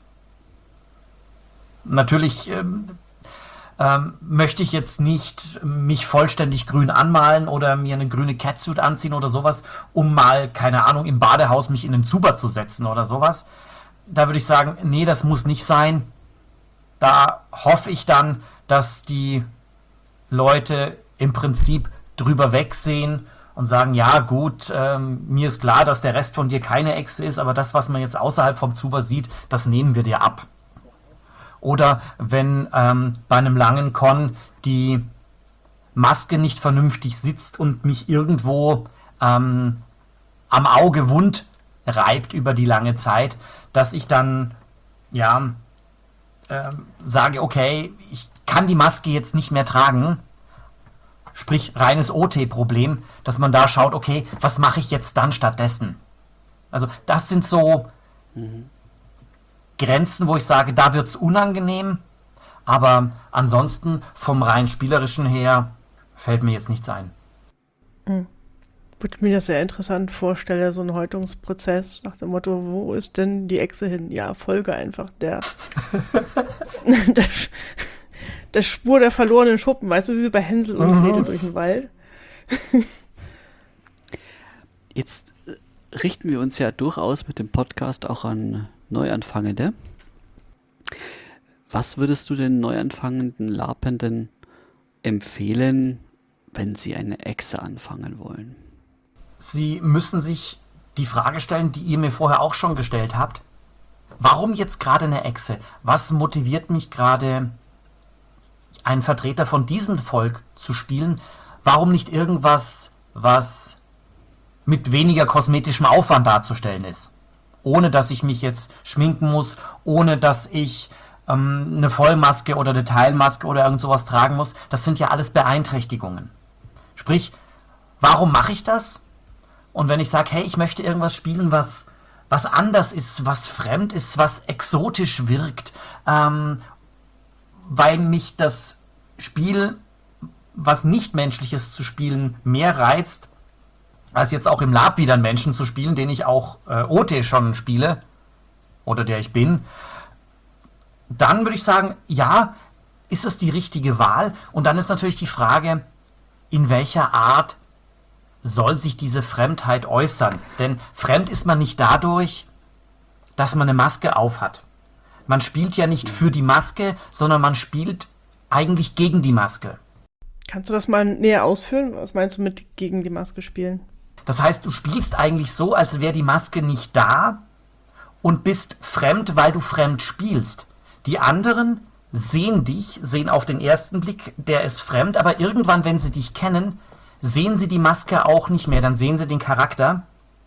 Natürlich ähm, ähm, möchte ich jetzt nicht mich vollständig grün anmalen oder mir eine grüne Catsuit anziehen oder sowas, um mal, keine Ahnung, im Badehaus mich in den Zuber zu setzen oder sowas. Da würde ich sagen, nee, das muss nicht sein. Da hoffe ich dann, dass die Leute im Prinzip drüber wegsehen und sagen, ja gut, ähm, mir ist klar, dass der Rest von dir keine Echse ist, aber das, was man jetzt außerhalb vom Zuber sieht, das nehmen wir dir ab. Oder wenn ähm, bei einem langen Con die Maske nicht vernünftig sitzt und mich irgendwo ähm, am Auge wund reibt über die lange Zeit, dass ich dann ja ähm, sage, okay, ich kann die Maske jetzt nicht mehr tragen, sprich reines O T-Problem, dass man da schaut, okay, was mache ich jetzt dann stattdessen? Also das sind so mhm. Grenzen, wo ich sage, da wird es unangenehm, aber ansonsten vom rein spielerischen her fällt mir jetzt nichts ein. Hm. Würde ich mir das sehr interessant vorstellen, so ein Häutungsprozess nach dem Motto, wo ist denn die Echse hin? Ja, folge einfach der, der, der Spur der verlorenen Schuppen, weißt du, wie bei Hänsel und Gretel mhm. durch den Wald. Jetzt richten wir uns ja durchaus mit dem Podcast auch an Neuanfangende. Was würdest du den Neuanfangenden Larpenden empfehlen, wenn sie eine Echse anfangen wollen? Sie müssen sich die Frage stellen, die ihr mir vorher auch schon gestellt habt. Warum jetzt gerade eine Echse? Was motiviert mich gerade, einen Vertreter von diesem Volk zu spielen? Warum nicht irgendwas, was mit weniger kosmetischem Aufwand darzustellen ist? Ohne dass ich mich jetzt schminken muss, ohne dass ich ähm, eine Vollmaske oder eine Teilmaske oder irgend sowas tragen muss. Das sind ja alles Beeinträchtigungen. Sprich, warum mache ich das? Und wenn ich sage, hey, ich möchte irgendwas spielen, was, was anders ist, was fremd ist, was exotisch wirkt, ähm, weil mich das Spiel, was nicht menschliches zu spielen, mehr reizt, als jetzt auch im Lab wieder einen Menschen zu spielen, den ich auch äh, O T schon spiele, oder der ich bin, dann würde ich sagen, ja, ist es die richtige Wahl? Und dann ist natürlich die Frage, in welcher Art soll sich diese Fremdheit äußern? Denn fremd ist man nicht dadurch, dass man eine Maske aufhat. Man spielt ja nicht für die Maske, sondern man spielt eigentlich gegen die Maske. Kannst du das mal näher ausführen? Was meinst du mit gegen die Maske spielen? Das heißt, du spielst eigentlich so, als wäre die Maske nicht da und bist fremd, weil du fremd spielst. Die anderen sehen dich, sehen auf den ersten Blick, der ist fremd, aber irgendwann, wenn sie dich kennen, sehen sie die Maske auch nicht mehr, dann sehen sie den Charakter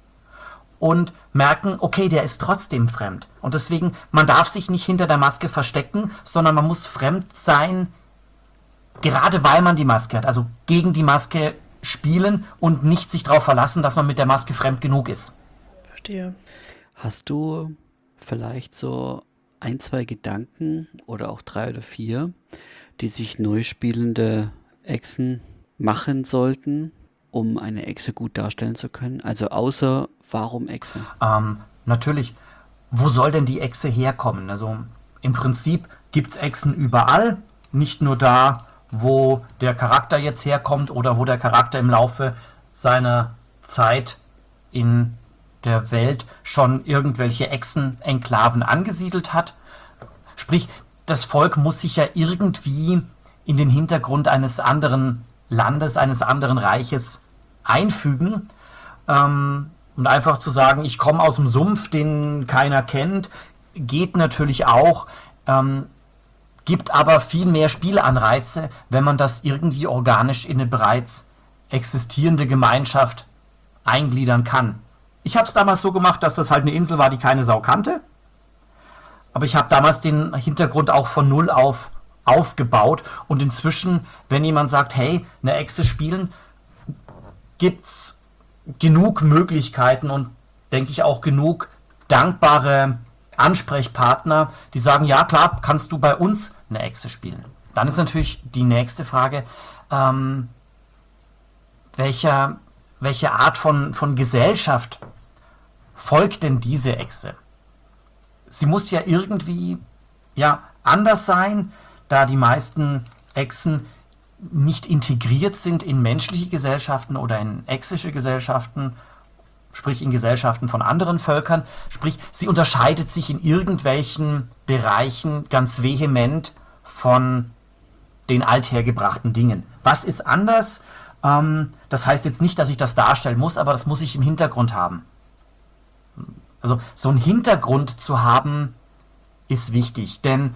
und merken, okay, der ist trotzdem fremd. Und deswegen, man darf sich nicht hinter der Maske verstecken, sondern man muss fremd sein, gerade weil man die Maske hat. Also gegen die Maske spielen und nicht sich darauf verlassen, dass man mit der Maske fremd genug ist. Verstehe. Hast du vielleicht so ein, zwei Gedanken oder auch drei oder vier, die sich neu spielende Echsen machen sollten, um eine Echse gut darstellen zu können? Also außer, warum Echse? Ähm, natürlich, wo soll denn die Echse herkommen? Also im Prinzip gibt es Echsen überall, nicht nur da, wo der Charakter jetzt herkommt oder wo der Charakter im Laufe seiner Zeit in der Welt schon irgendwelche Echsen-Enklaven angesiedelt hat. Sprich, das Volk muss sich ja irgendwie in den Hintergrund eines anderen Landes, eines anderen Reiches einfügen. Ähm, und einfach zu sagen, ich komme aus dem Sumpf, den keiner kennt, geht natürlich auch, ähm, gibt aber viel mehr Spielanreize, wenn man das irgendwie organisch in eine bereits existierende Gemeinschaft eingliedern kann. Ich habe es damals so gemacht, dass das halt eine Insel war, die keine Sau kannte. Aber ich habe damals den Hintergrund auch von null auf aufgebaut. Und inzwischen, wenn jemand sagt, hey, eine Echse spielen, gibt es genug Möglichkeiten und denke ich auch genug dankbare Ansprechpartner, die sagen, ja klar, kannst du bei uns eine Echse spielen. Dann ist natürlich die nächste Frage, ähm, welcher, welche Art von, von Gesellschaft folgt denn diese Echse? Sie muss ja irgendwie ja, anders sein, da die meisten Echsen nicht integriert sind in menschliche Gesellschaften oder in exische Gesellschaften, sprich in Gesellschaften von anderen Völkern. Sprich, sie unterscheidet sich in irgendwelchen Bereichen ganz vehement von den althergebrachten Dingen. Was ist anders? Ähm, das heißt jetzt nicht, dass ich das darstellen muss, aber das muss ich im Hintergrund haben. Also so einen Hintergrund zu haben, ist wichtig, denn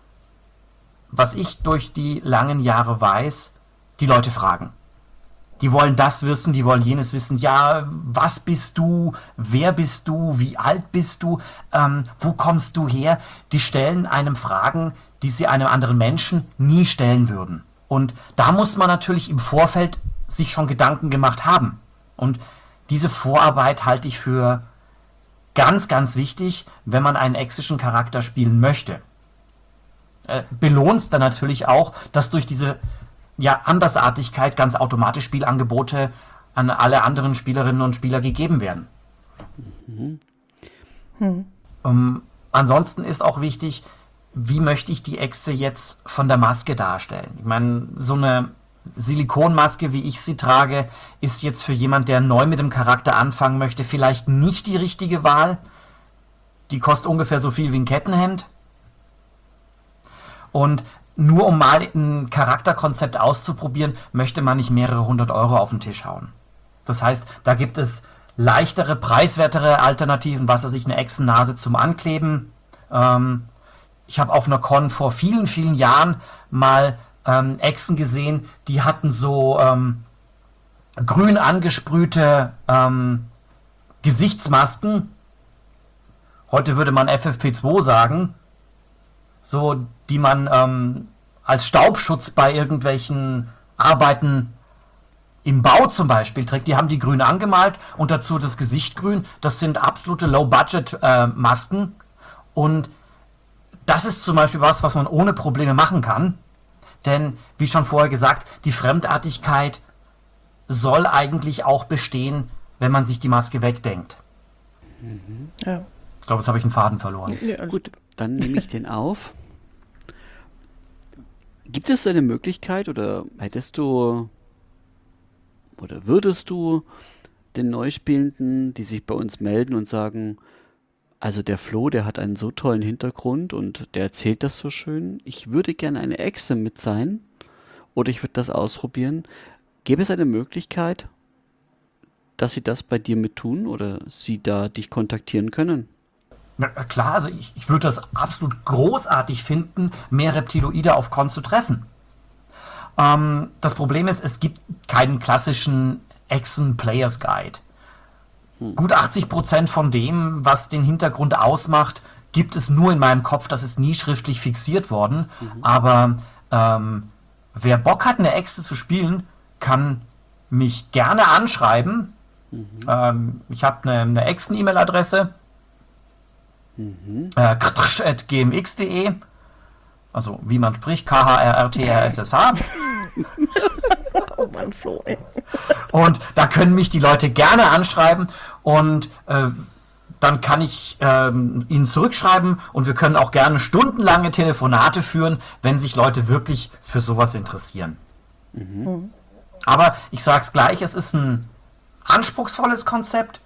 was ich durch die langen Jahre weiß, die Leute fragen. Die wollen das wissen, die wollen jenes wissen. Ja, was bist du? Wer bist du? Wie alt bist du? Ähm, wo kommst du her? Die stellen einem Fragen, die sie einem anderen Menschen nie stellen würden. Und da muss man natürlich im Vorfeld sich schon Gedanken gemacht haben. Und diese Vorarbeit halte ich für ganz, ganz wichtig, wenn man einen exischen Charakter spielen möchte. Äh, belohnt es dann natürlich auch, dass durch diese ja, Andersartigkeit ganz automatisch Spielangebote an alle anderen Spielerinnen und Spieler gegeben werden. Mhm. Hm. Ähm, ansonsten ist auch wichtig, wie möchte ich die Echse jetzt von der Maske darstellen? Ich meine, so eine Silikonmaske, wie ich sie trage, ist jetzt für jemand, der neu mit dem Charakter anfangen möchte, vielleicht nicht die richtige Wahl. Die kostet ungefähr so viel wie ein Kettenhemd. Und nur um mal ein Charakterkonzept auszuprobieren, möchte man nicht mehrere hundert Euro auf den Tisch hauen. Das heißt, da gibt es leichtere, preiswertere Alternativen, was weiß ich, eine Echsennase zum Ankleben. Ähm, ich habe auf einer Con vor vielen, vielen Jahren mal ähm, Echsen gesehen, die hatten so ähm, grün angesprühte ähm, Gesichtsmasken. Heute würde man F F P zwei sagen. So, die man ähm, als Staubschutz bei irgendwelchen Arbeiten im Bau zum Beispiel trägt, die haben die grün angemalt und dazu das Gesicht grün. Das sind absolute Low-Budget-Masken. Und das ist zum Beispiel was, was man ohne Probleme machen kann. Denn, wie schon vorher gesagt, die Fremdartigkeit soll eigentlich auch bestehen, wenn man sich die Maske wegdenkt. Ja. Ich glaube, jetzt habe ich einen Faden verloren. Ja, alles Gut, dann nehme ich den auf. Gibt es eine Möglichkeit oder hättest du oder würdest du den Neuspielenden, die sich bei uns melden und sagen, also der Flo, der hat einen so tollen Hintergrund und der erzählt das so schön, ich würde gerne eine Echse mit sein oder ich würde das ausprobieren. Gäbe es eine Möglichkeit, dass sie das bei dir mit tun oder sie da dich kontaktieren können? Na klar, also ich, ich würde das absolut großartig finden, mehr Reptiloide auf Con zu treffen. Ähm, das Problem ist, es gibt keinen klassischen Echsen-Players Guide. Hm. Gut achtzig Prozent von dem, was den Hintergrund ausmacht, gibt es nur in meinem Kopf. Das ist nie schriftlich fixiert worden. Mhm. Aber ähm, wer Bock hat, eine Echse zu spielen, kann mich gerne anschreiben. Mhm. Ähm, ich habe eine, eine Echsen-E-Mail-Adresse. Mhm. Äh, at gmx punkt de, also wie man spricht, K H R R T R S S H. Oh Mann, Flo, ey. Und da können mich die Leute gerne anschreiben und äh, dann kann ich ähm, ihnen zurückschreiben und wir können auch gerne stundenlange Telefonate führen, wenn sich Leute wirklich für sowas interessieren. Mhm. Aber ich sag's gleich, es ist ein anspruchsvolles Konzept.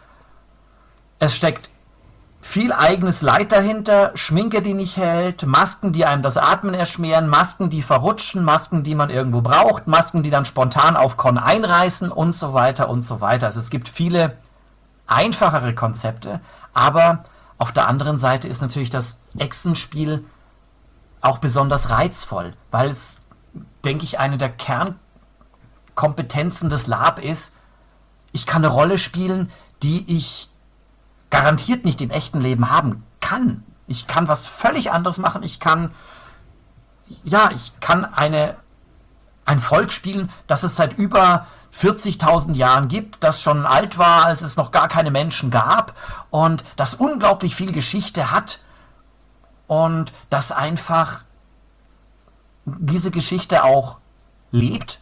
Es steckt viel eigenes Leid dahinter, Schminke, die nicht hält, Masken, die einem das Atmen erschweren, Masken, die verrutschen, Masken, die man irgendwo braucht, Masken, die dann spontan auf Con einreißen und so weiter und so weiter. Also es gibt viele einfachere Konzepte, aber auf der anderen Seite ist natürlich das Echsenspiel auch besonders reizvoll, weil es, denke ich, eine der Kernkompetenzen des Lab ist, ich kann eine Rolle spielen, die ich garantiert nicht im echten Leben haben kann. Ich kann was völlig anderes machen. Ich kann, ja, ich kann eine, ein Volk spielen, das es seit über vierzigtausend Jahren gibt, das schon alt war, als es noch gar keine Menschen gab und das unglaublich viel Geschichte hat und das einfach diese Geschichte auch lebt.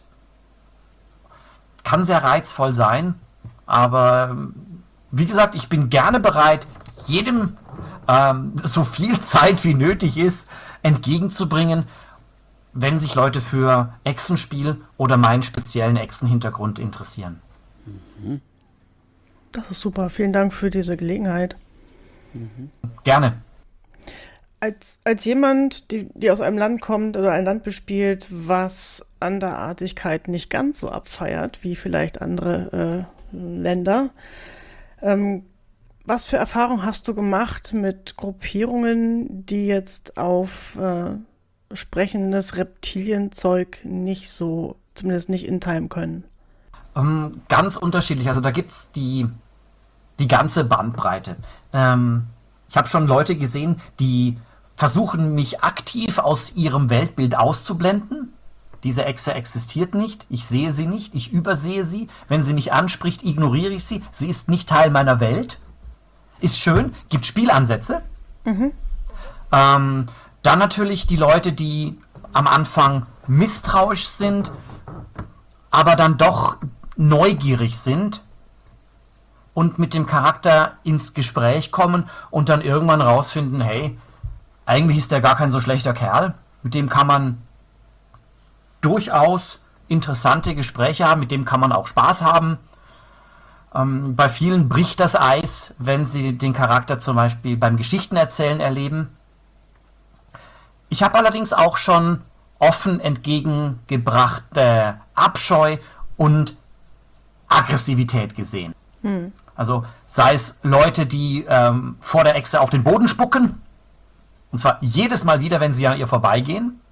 Kann sehr reizvoll sein, aber wie gesagt, ich bin gerne bereit, jedem ähm, so viel Zeit wie nötig ist, entgegenzubringen, wenn sich Leute für Echsenspiel oder meinen speziellen Echsenhintergrund interessieren. Mhm. Das ist super. Vielen Dank für diese Gelegenheit. Mhm. Gerne. Als, als jemand, die, die aus einem Land kommt oder ein Land bespielt, was Anderartigkeit nicht ganz so abfeiert, wie vielleicht andere äh, Länder, Ähm, was für Erfahrungen hast du gemacht mit Gruppierungen, die jetzt auf äh, sprechendes Reptilienzeug nicht so, zumindest nicht in Time können? Ähm, ganz unterschiedlich. Also da gibt es die, die ganze Bandbreite. Ähm, ich habe schon Leute gesehen, die versuchen, mich aktiv aus ihrem Weltbild auszublenden. Diese Echse existiert nicht, ich sehe sie nicht, ich übersehe sie. Wenn sie mich anspricht, ignoriere ich sie. Sie ist nicht Teil meiner Welt. Ist schön, gibt Spielansätze. Mhm. Ähm, dann natürlich die Leute, die am Anfang misstrauisch sind, aber dann doch neugierig sind und mit dem Charakter ins Gespräch kommen und dann irgendwann rausfinden, hey, eigentlich ist der gar kein so schlechter Kerl. Mit dem kann man durchaus interessante Gespräche haben, mit dem kann man auch Spaß haben. Ähm, bei vielen bricht das Eis, wenn sie den Charakter zum Beispiel beim Geschichtenerzählen erleben. Ich habe allerdings auch schon offen entgegengebrachte Abscheu und Aggressivität gesehen. Hm. Also sei es Leute, die ähm, vor der Echse auf den Boden spucken, und zwar jedes Mal wieder, wenn sie an ihr vorbeigehen.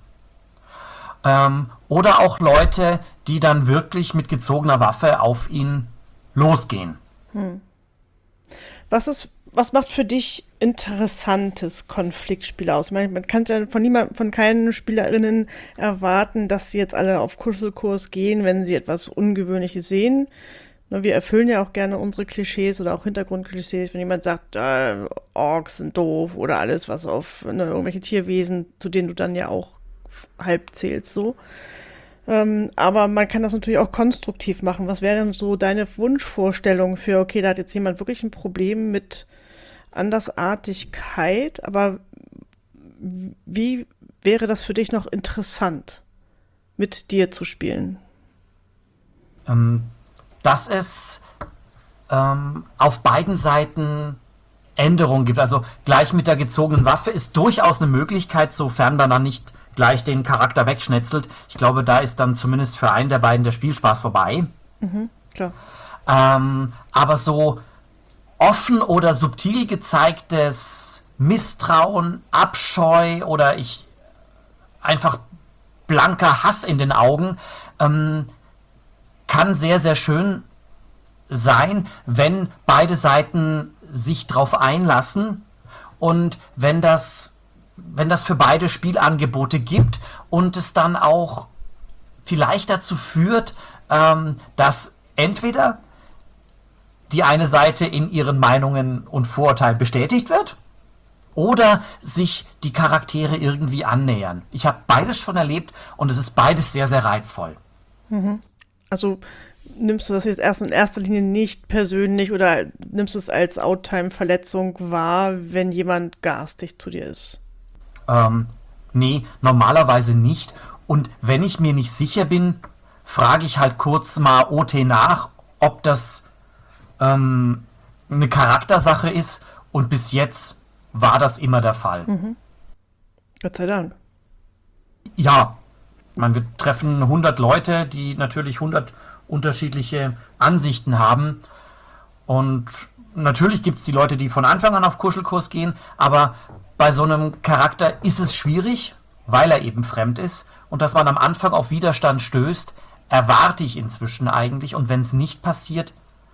Ähm, oder auch Leute, die dann wirklich mit gezogener Waffe auf ihn losgehen. Hm. Was ist, was macht für dich interessantes Konfliktspiel aus? Ich meine, man kann ja von niemand, von keinen Spielerinnen erwarten, dass sie jetzt alle auf Kuschelkurs gehen, wenn sie etwas Ungewöhnliches sehen. Ne, wir erfüllen ja auch gerne unsere Klischees oder auch Hintergrundklischees, wenn jemand sagt, äh, Orks sind doof oder alles, was auf ne, irgendwelche Tierwesen, zu denen du dann ja auch halb zählst, so. Ähm, aber man kann das natürlich auch konstruktiv machen. Was wäre denn so deine Wunschvorstellung für, okay, da hat jetzt jemand wirklich ein Problem mit Andersartigkeit, aber wie wäre das für dich noch interessant, mit dir zu spielen? Ähm, dass es ähm, auf beiden Seiten Änderungen gibt. Also gleich mit der gezogenen Waffe ist durchaus eine Möglichkeit, sofern man dann nicht gleich den Charakter wegschnetzelt. Ich glaube, da ist dann zumindest für einen der beiden der Spielspaß vorbei. Mhm, klar. Ähm, aber so offen oder subtil gezeigtes Misstrauen, Abscheu oder ich einfach blanker Hass in den Augen ähm, kann sehr, sehr schön sein, wenn beide Seiten sich drauf einlassen und wenn das wenn das für beide Spielangebote gibt und es dann auch vielleicht dazu führt, ähm, dass entweder die eine Seite in ihren Meinungen und Vorurteilen bestätigt wird oder sich die Charaktere irgendwie annähern. Ich habe beides schon erlebt und es ist beides sehr, sehr reizvoll. Mhm. Also nimmst du das jetzt erst in erster Linie nicht persönlich oder nimmst du es als Outtime-Verletzung wahr, wenn jemand garstig zu dir ist? Ähm, nee, normalerweise nicht. Und wenn ich mir nicht sicher bin, frage ich halt kurz mal O T nach, ob das ähm, eine Charaktersache ist. Und bis jetzt war das immer der Fall. Mhm. Gott sei Dank. Ja, ich meine, wir treffen hundert Leute, die natürlich hundert unterschiedliche Ansichten haben. Und natürlich gibt es die Leute, die von Anfang an auf Kuschelkurs gehen, aber bei so einem Charakter ist es schwierig, weil er eben fremd ist. Und dass man am Anfang auf Widerstand stößt, erwarte ich inzwischen eigentlich. Und wenn es nicht passiert,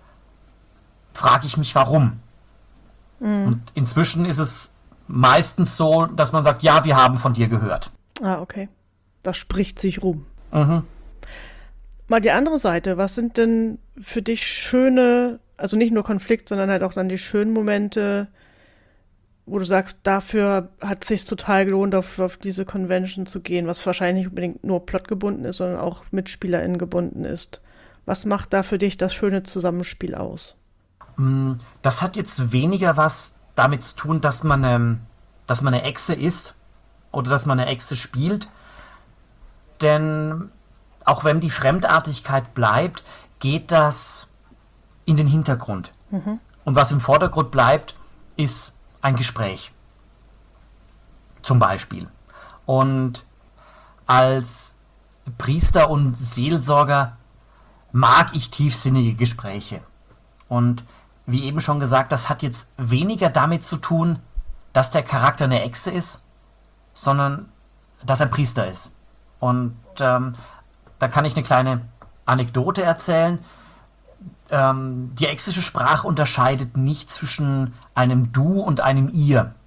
frage ich mich, warum. Mhm. Und inzwischen ist es meistens so, dass man sagt, ja, wir haben von dir gehört. Ah, okay. Das spricht sich rum. Mhm. Mal die andere Seite. Was sind denn für dich schöne, also nicht nur Konflikt, sondern halt auch dann die schönen Momente, wo du sagst, dafür hat es sich total gelohnt, auf, auf diese Convention zu gehen, was wahrscheinlich nicht unbedingt nur plotgebunden ist, sondern auch mit SpielerInnen gebunden ist. Was macht da für dich das schöne Zusammenspiel aus? Das hat jetzt weniger was damit zu tun, dass man, ähm, dass man eine Echse ist oder dass man eine Echse spielt. Denn auch wenn die Fremdartigkeit bleibt, geht das in den Hintergrund. Mhm. Und was im Vordergrund bleibt, ist ein Gespräch. Zum Beispiel. Und als Priester und Seelsorger mag ich tiefsinnige Gespräche. Und wie eben schon gesagt, das hat jetzt weniger damit zu tun, dass der Charakter eine Echse ist, sondern dass er Priester ist. Und ähm, da kann ich eine kleine Anekdote erzählen. Ähm, die exische Sprache unterscheidet nicht zwischen einem Du und einem Ihr.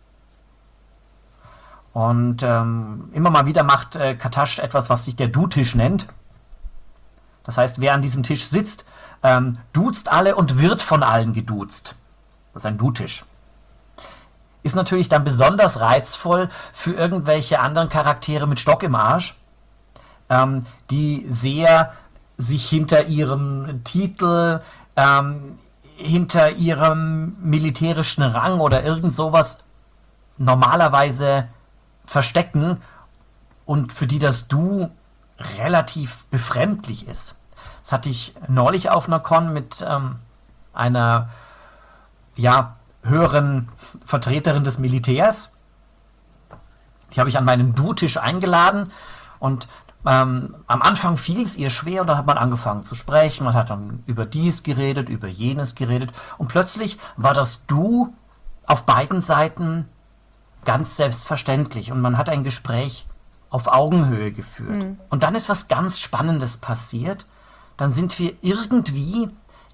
Und ähm, immer mal wieder macht äh, Katasch etwas, was sich der Du-Tisch nennt. Das heißt, wer an diesem Tisch sitzt, ähm, duzt alle und wird von allen geduzt. Das ist ein Du-Tisch. Ist natürlich dann besonders reizvoll für irgendwelche anderen Charaktere mit Stock im Arsch, ähm, die sehr sich hinter ihrem Titel, ähm, hinter ihrem militärischen Rang oder irgend sowas normalerweise verstecken und für die das Du relativ befremdlich ist. Das hatte ich neulich auf einer Con mit ähm, einer ja, höheren Vertreterin des Militärs. Die habe ich an meinen Du-Tisch eingeladen und Ähm, am Anfang fiel es ihr schwer und dann hat man angefangen zu sprechen, man hat dann über dies geredet, über jenes geredet und plötzlich war das Du auf beiden Seiten ganz selbstverständlich und man hat ein Gespräch auf Augenhöhe geführt. Mhm. Und dann ist was ganz Spannendes passiert, dann sind wir irgendwie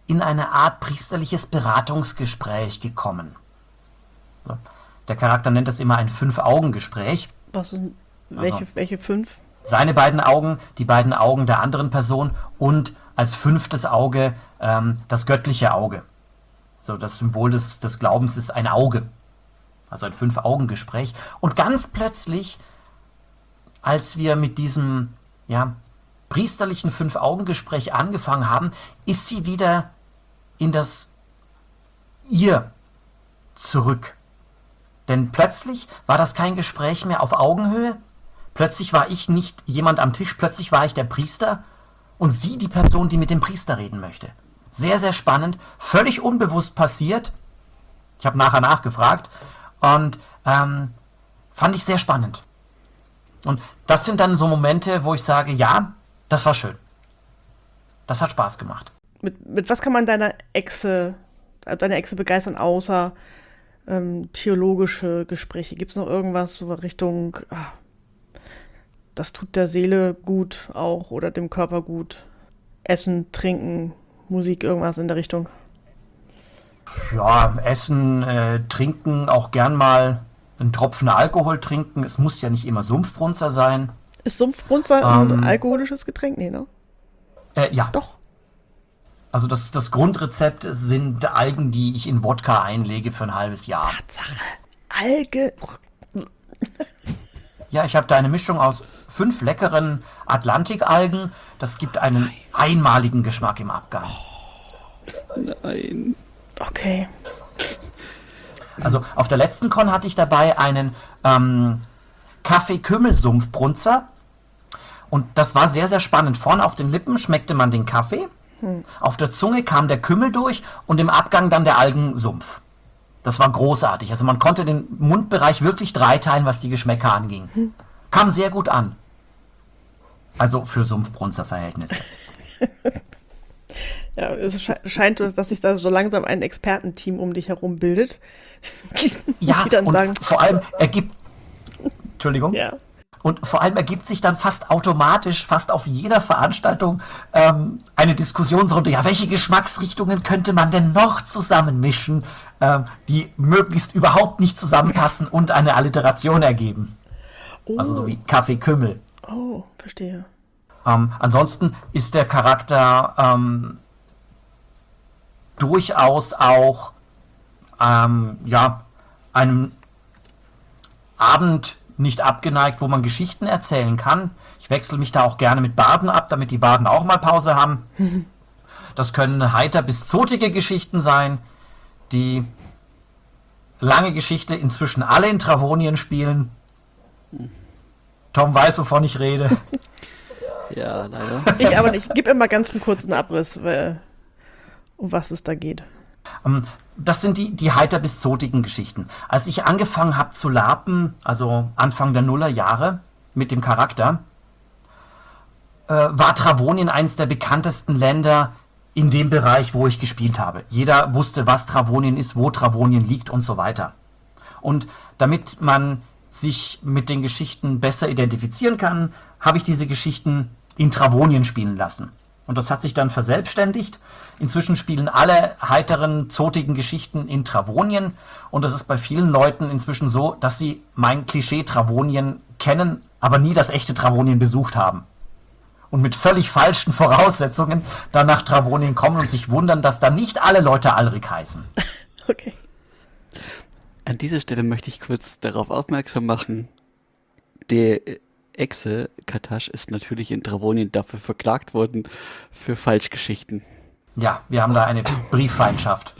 in eine Art priesterliches Beratungsgespräch gekommen. So. Der Charakter nennt das immer ein Fünf-Augen-Gespräch. Was sind, welche, Also- welche fünf? Seine beiden Augen, die beiden Augen der anderen Person und als fünftes Auge ähm, das göttliche Auge. So, das Symbol des, des Glaubens ist ein Auge. Also ein Fünf-Augen-Gespräch. Und ganz plötzlich, als wir mit diesem ja, priesterlichen Fünf-Augen-Gespräch angefangen haben, ist sie wieder in das Ihr zurück. Denn plötzlich war das kein Gespräch mehr auf Augenhöhe. Plötzlich war ich nicht jemand am Tisch, plötzlich war ich der Priester und sie die Person, die mit dem Priester reden möchte. Sehr, sehr spannend, völlig unbewusst passiert. Ich habe nachher nachgefragt und ähm, fand ich sehr spannend. Und das sind dann so Momente, wo ich sage, ja, das war schön. Das hat Spaß gemacht. Mit, mit was kann man deiner Exe, äh, deine Exe begeistern, außer ähm, theologische Gespräche? Gibt es noch irgendwas so Richtung, ah, das tut der Seele gut auch oder dem Körper gut? Essen, trinken, Musik, irgendwas in der Richtung? Ja, essen, äh, trinken, auch gern mal einen Tropfen Alkohol trinken. Es muss ja nicht immer Sumpfbrunzer sein. Ist Sumpfbrunzer ein Ähm. alkoholisches Getränk? Nee, ne? Äh, ja. Doch. Also das, das Grundrezept sind Algen, die ich in Wodka einlege für ein halbes Jahr. Tatsache. Alge. Ja, ich habe da eine Mischung aus fünf leckeren Atlantikalgen. Das gibt einen einmaligen Geschmack im Abgang. Nein. Okay. Also auf der letzten Con hatte ich dabei einen ähm, Kaffee-Kümmel-Sumpfbrunzer. Und das war sehr, sehr spannend. Vorne auf den Lippen schmeckte man den Kaffee. Hm. Auf der Zunge kam der Kümmel durch und im Abgang dann der Algensumpf. Das war großartig. Also man konnte den Mundbereich wirklich dreiteilen, was die Geschmäcker anging. Hm. Kam sehr gut an. Also für Sumpfbrunzer-Verhältnisse. Ja, es sche scheint, dass sich da so langsam ein Expertenteam um dich herum bildet. Ja, die dann und sagen, vor allem ergibt... Entschuldigung? ja. Und vor allem ergibt sich dann fast automatisch, fast auf jeder Veranstaltung, ähm, eine Diskussionsrunde. Ja, welche Geschmacksrichtungen könnte man denn noch zusammenmischen, ähm, die möglichst überhaupt nicht zusammenpassen und eine Alliteration ergeben? Oh. Also so wie Kaffee-Kümmel. Oh, verstehe. Ähm, ansonsten ist der Charakter ähm, durchaus auch ähm, ja, einem Abend nicht abgeneigt, wo man Geschichten erzählen kann. Ich wechsle mich da auch gerne mit Barden ab, damit die Barden auch mal Pause haben. Das können heiter bis zotige Geschichten sein, die lange Geschichte inzwischen alle in Travonien spielen. Tom weiß, wovon ich rede. Ja, leider. Ich aber nicht. Gib immer ganz einen kurzen Abriss, weil, um was es da geht. Ähm, Das sind die, die heiter bis zotigen Geschichten. Als ich angefangen habe zu larpen, also Anfang der Nullerjahre mit dem Charakter, äh, war Travonien eines der bekanntesten Länder in dem Bereich, wo ich gespielt habe. Jeder wusste, was Travonien ist, wo Travonien liegt und so weiter. Und damit man sich mit den Geschichten besser identifizieren kann, habe ich diese Geschichten in Travonien spielen lassen. Und das hat sich dann verselbstständigt. Inzwischen spielen alle heiteren, zotigen Geschichten in Travonien. Und es ist bei vielen Leuten inzwischen so, dass sie mein Klischee Travonien kennen, aber nie das echte Travonien besucht haben. Und mit völlig falschen Voraussetzungen dann nach Travonien kommen und sich wundern, dass da nicht alle Leute Alrik heißen. Okay. An dieser Stelle möchte ich kurz darauf aufmerksam machen, der Exe Katasch ist natürlich in Travonien dafür verklagt worden, für Falschgeschichten. Ja, wir haben da eine Brieffeindschaft.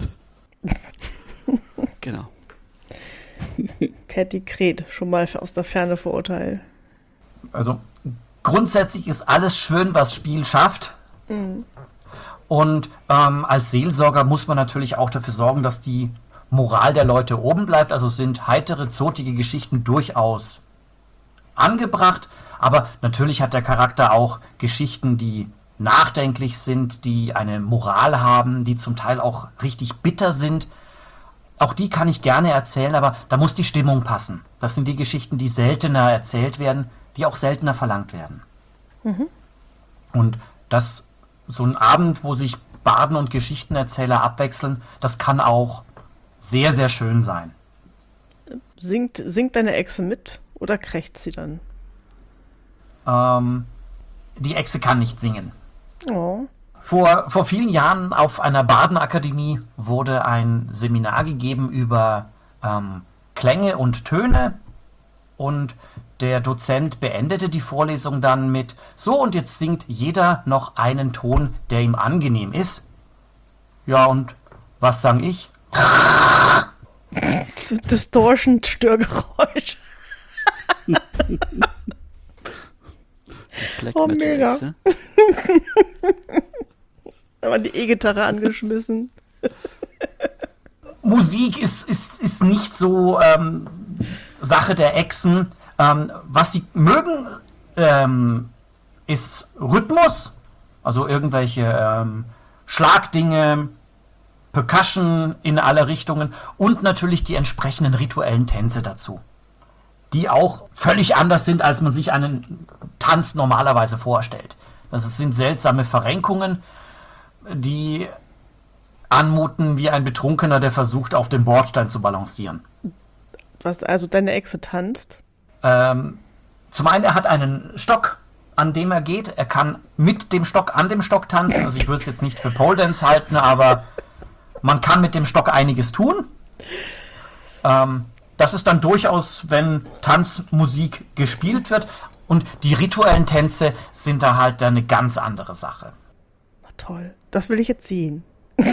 Genau. Catty Kret, schon mal aus der Ferne verurteilen. Also grundsätzlich ist alles schön, was Spiel schafft. Mhm. Und ähm, als Seelsorger muss man natürlich auch dafür sorgen, dass die Moral der Leute oben bleibt. Also sind heitere, zotige Geschichten durchaus angebracht. Aber natürlich hat der Charakter auch Geschichten, die nachdenklich sind, die eine Moral haben, die zum Teil auch richtig bitter sind. Auch die kann ich gerne erzählen, aber da muss die Stimmung passen. Das sind die Geschichten, die seltener erzählt werden, die auch seltener verlangt werden. Mhm. Und das so ein Abend, wo sich Barden und Geschichtenerzähler abwechseln. Das kann auch sehr, sehr schön sein. Singt, singt deine Echse mit oder krächzt sie dann? Ähm, die Echse kann nicht singen. Oh. Vor, vor vielen Jahren auf einer Bardenakademie wurde ein Seminar gegeben über ähm, Klänge und Töne und der Dozent beendete die Vorlesung dann mit: So, und jetzt singt jeder noch einen Ton, der ihm angenehm ist. Ja, und was sang ich? Distortion-Störgeräusch. Black Oh, Metal mega. Echse. Da war die E-Gitarre angeschmissen. Musik ist, ist, ist nicht so ähm, Sache der Echsen. Ähm, was sie mögen, ähm, ist Rhythmus, also irgendwelche ähm, Schlagdinge, Percussion in alle Richtungen und natürlich die entsprechenden rituellen Tänze dazu, die auch völlig anders sind, als man sich einen Tanz normalerweise vorstellt. Das sind seltsame Verrenkungen, die anmuten wie ein Betrunkener, der versucht, auf dem Bordstein zu balancieren. Was also deine Echse tanzt? Ähm, zum einen, er hat einen Stock, an dem er geht. Er kann mit dem Stock an dem Stock tanzen. Also ich würde es jetzt nicht für Pole Dance halten, aber man kann mit dem Stock einiges tun. Ähm, das ist dann durchaus, wenn Tanzmusik gespielt wird. Und die rituellen Tänze sind da halt eine ganz andere Sache. Na toll, das will ich jetzt sehen.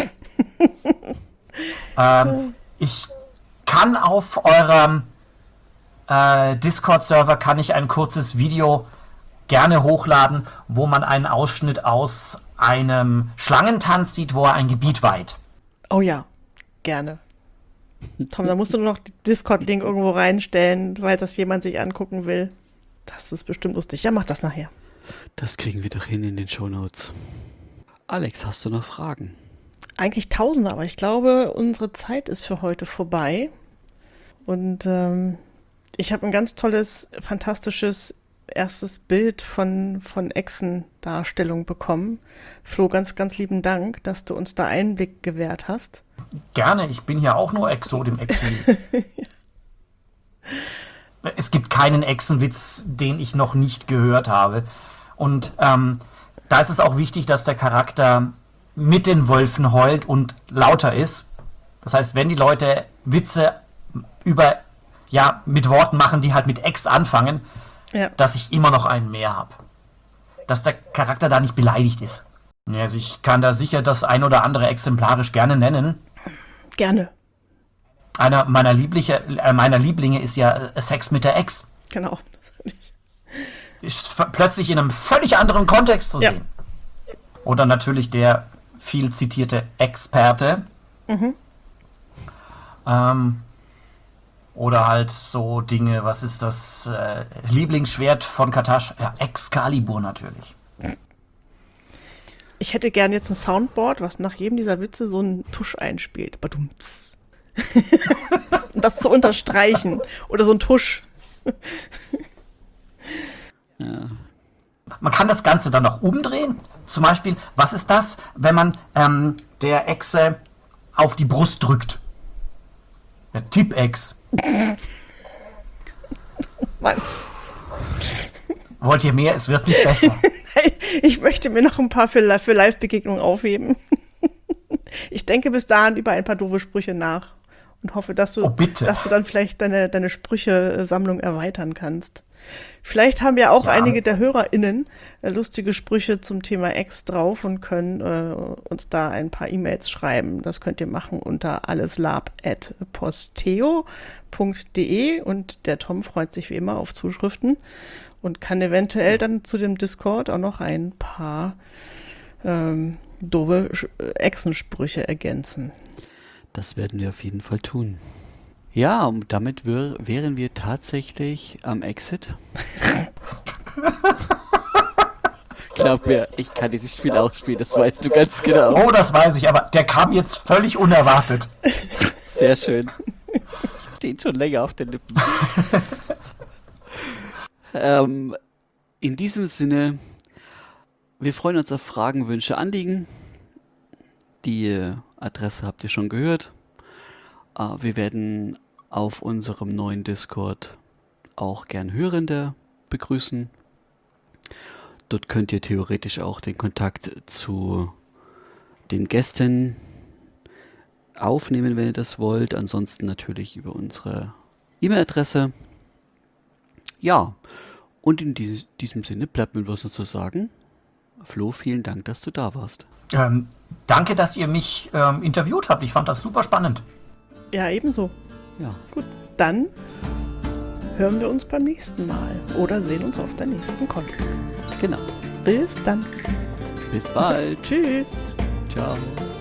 Ähm, ich kann auf eurem äh, Discord-Server kann ich ein kurzes Video gerne hochladen, wo man einen Ausschnitt aus einem Schlangentanz sieht, wo er ein Gebiet weiht. Oh ja, gerne. Tom, da musst du nur noch den Discord-Link irgendwo reinstellen, weil das jemand sich angucken will. Das ist bestimmt lustig. Ja, mach das nachher. Das kriegen wir doch hin in den Shownotes. Alex, hast du noch Fragen? Eigentlich tausende, aber ich glaube, unsere Zeit ist für heute vorbei. Und ähm, ich habe ein ganz tolles, fantastisches erstes Bild von, von Echsendarstellung bekommen. Flo, ganz, ganz lieben Dank, dass du uns da Einblick gewährt hast. Gerne, ich bin ja auch nur Exot im Exil. Es gibt keinen Echsenwitz, den ich noch nicht gehört habe. Und ähm, da ist es auch wichtig, dass der Charakter mit den Wölfen heult und lauter ist. Das heißt, wenn die Leute Witze über, ja, mit Worten machen, die halt mit Ex anfangen, Ja. dass ich immer noch einen mehr habe. Dass der Charakter da nicht beleidigt ist. Ja, also ich kann da sicher das ein oder andere exemplarisch gerne nennen. Gerne. Einer meiner, Liebliche, äh, meiner Lieblinge ist ja äh, Sex mit der Ex. Genau. Ist f- plötzlich in einem völlig anderen Kontext zu Ja. sehen. Oder natürlich der viel zitierte Experte. Mhm. Ähm, oder halt so Dinge, was ist das äh, Lieblingsschwert von Katash? Ja, Excalibur natürlich. Ich hätte gern jetzt ein Soundboard, was nach jedem dieser Witze so einen Tusch einspielt. Badumts. Um das zu unterstreichen. Oder so ein Tusch. Man kann das Ganze dann noch umdrehen. Zum Beispiel, was ist das, wenn man ähm, der Echse auf die Brust drückt? Der Tipp-Ex. Mann. Wollt ihr mehr? Es wird nicht besser. Ich möchte mir noch ein paar für, Li- für Live-Begegnungen aufheben. Ich denke bis dahin über ein paar doofe Sprüche nach und hoffe, dass du, Oh, bitte. dass du dann vielleicht deine, deine Sprüche-Sammlung erweitern kannst. Vielleicht haben ja auch Ja. einige der HörerInnen äh, lustige Sprüche zum Thema Ex drauf und können äh, uns da ein paar E-Mails schreiben. Das könnt ihr machen unter alleslab at posteo punkt de und der Tom freut sich wie immer auf Zuschriften und kann eventuell dann zu dem Discord auch noch ein paar ähm, doofe Sch- äh, Echsensprüche ergänzen. Das werden wir auf jeden Fall tun. Ja, und damit wär, wären wir tatsächlich am Exit. Glaub mir, ich kann dieses Spiel auch spielen, das weißt du ganz genau. Oh, das weiß ich, aber der kam jetzt völlig unerwartet. Sehr schön. Ich hab den schon länger auf den Lippen. ähm, in diesem Sinne, wir freuen uns auf Fragen, Wünsche, Anliegen. Die äh, Adresse habt ihr schon gehört. Äh, wir werden auf unserem neuen Discord auch gern Hörende begrüßen. Dort könnt ihr theoretisch auch den Kontakt zu den Gästen aufnehmen, wenn ihr das wollt. Ansonsten natürlich über unsere E-Mail-Adresse. Ja, und in dieses, diesem Sinne bleibt mir bloß noch zu sagen, Flo, vielen Dank, dass du da warst. Ähm, danke, dass ihr mich ähm, interviewt habt. Ich fand das super spannend. Ja, ebenso. Ja, Gut, dann hören wir uns beim nächsten Mal oder sehen uns auf der nächsten Con. genau. Bis dann. Bis bald. Tschüss. Ciao.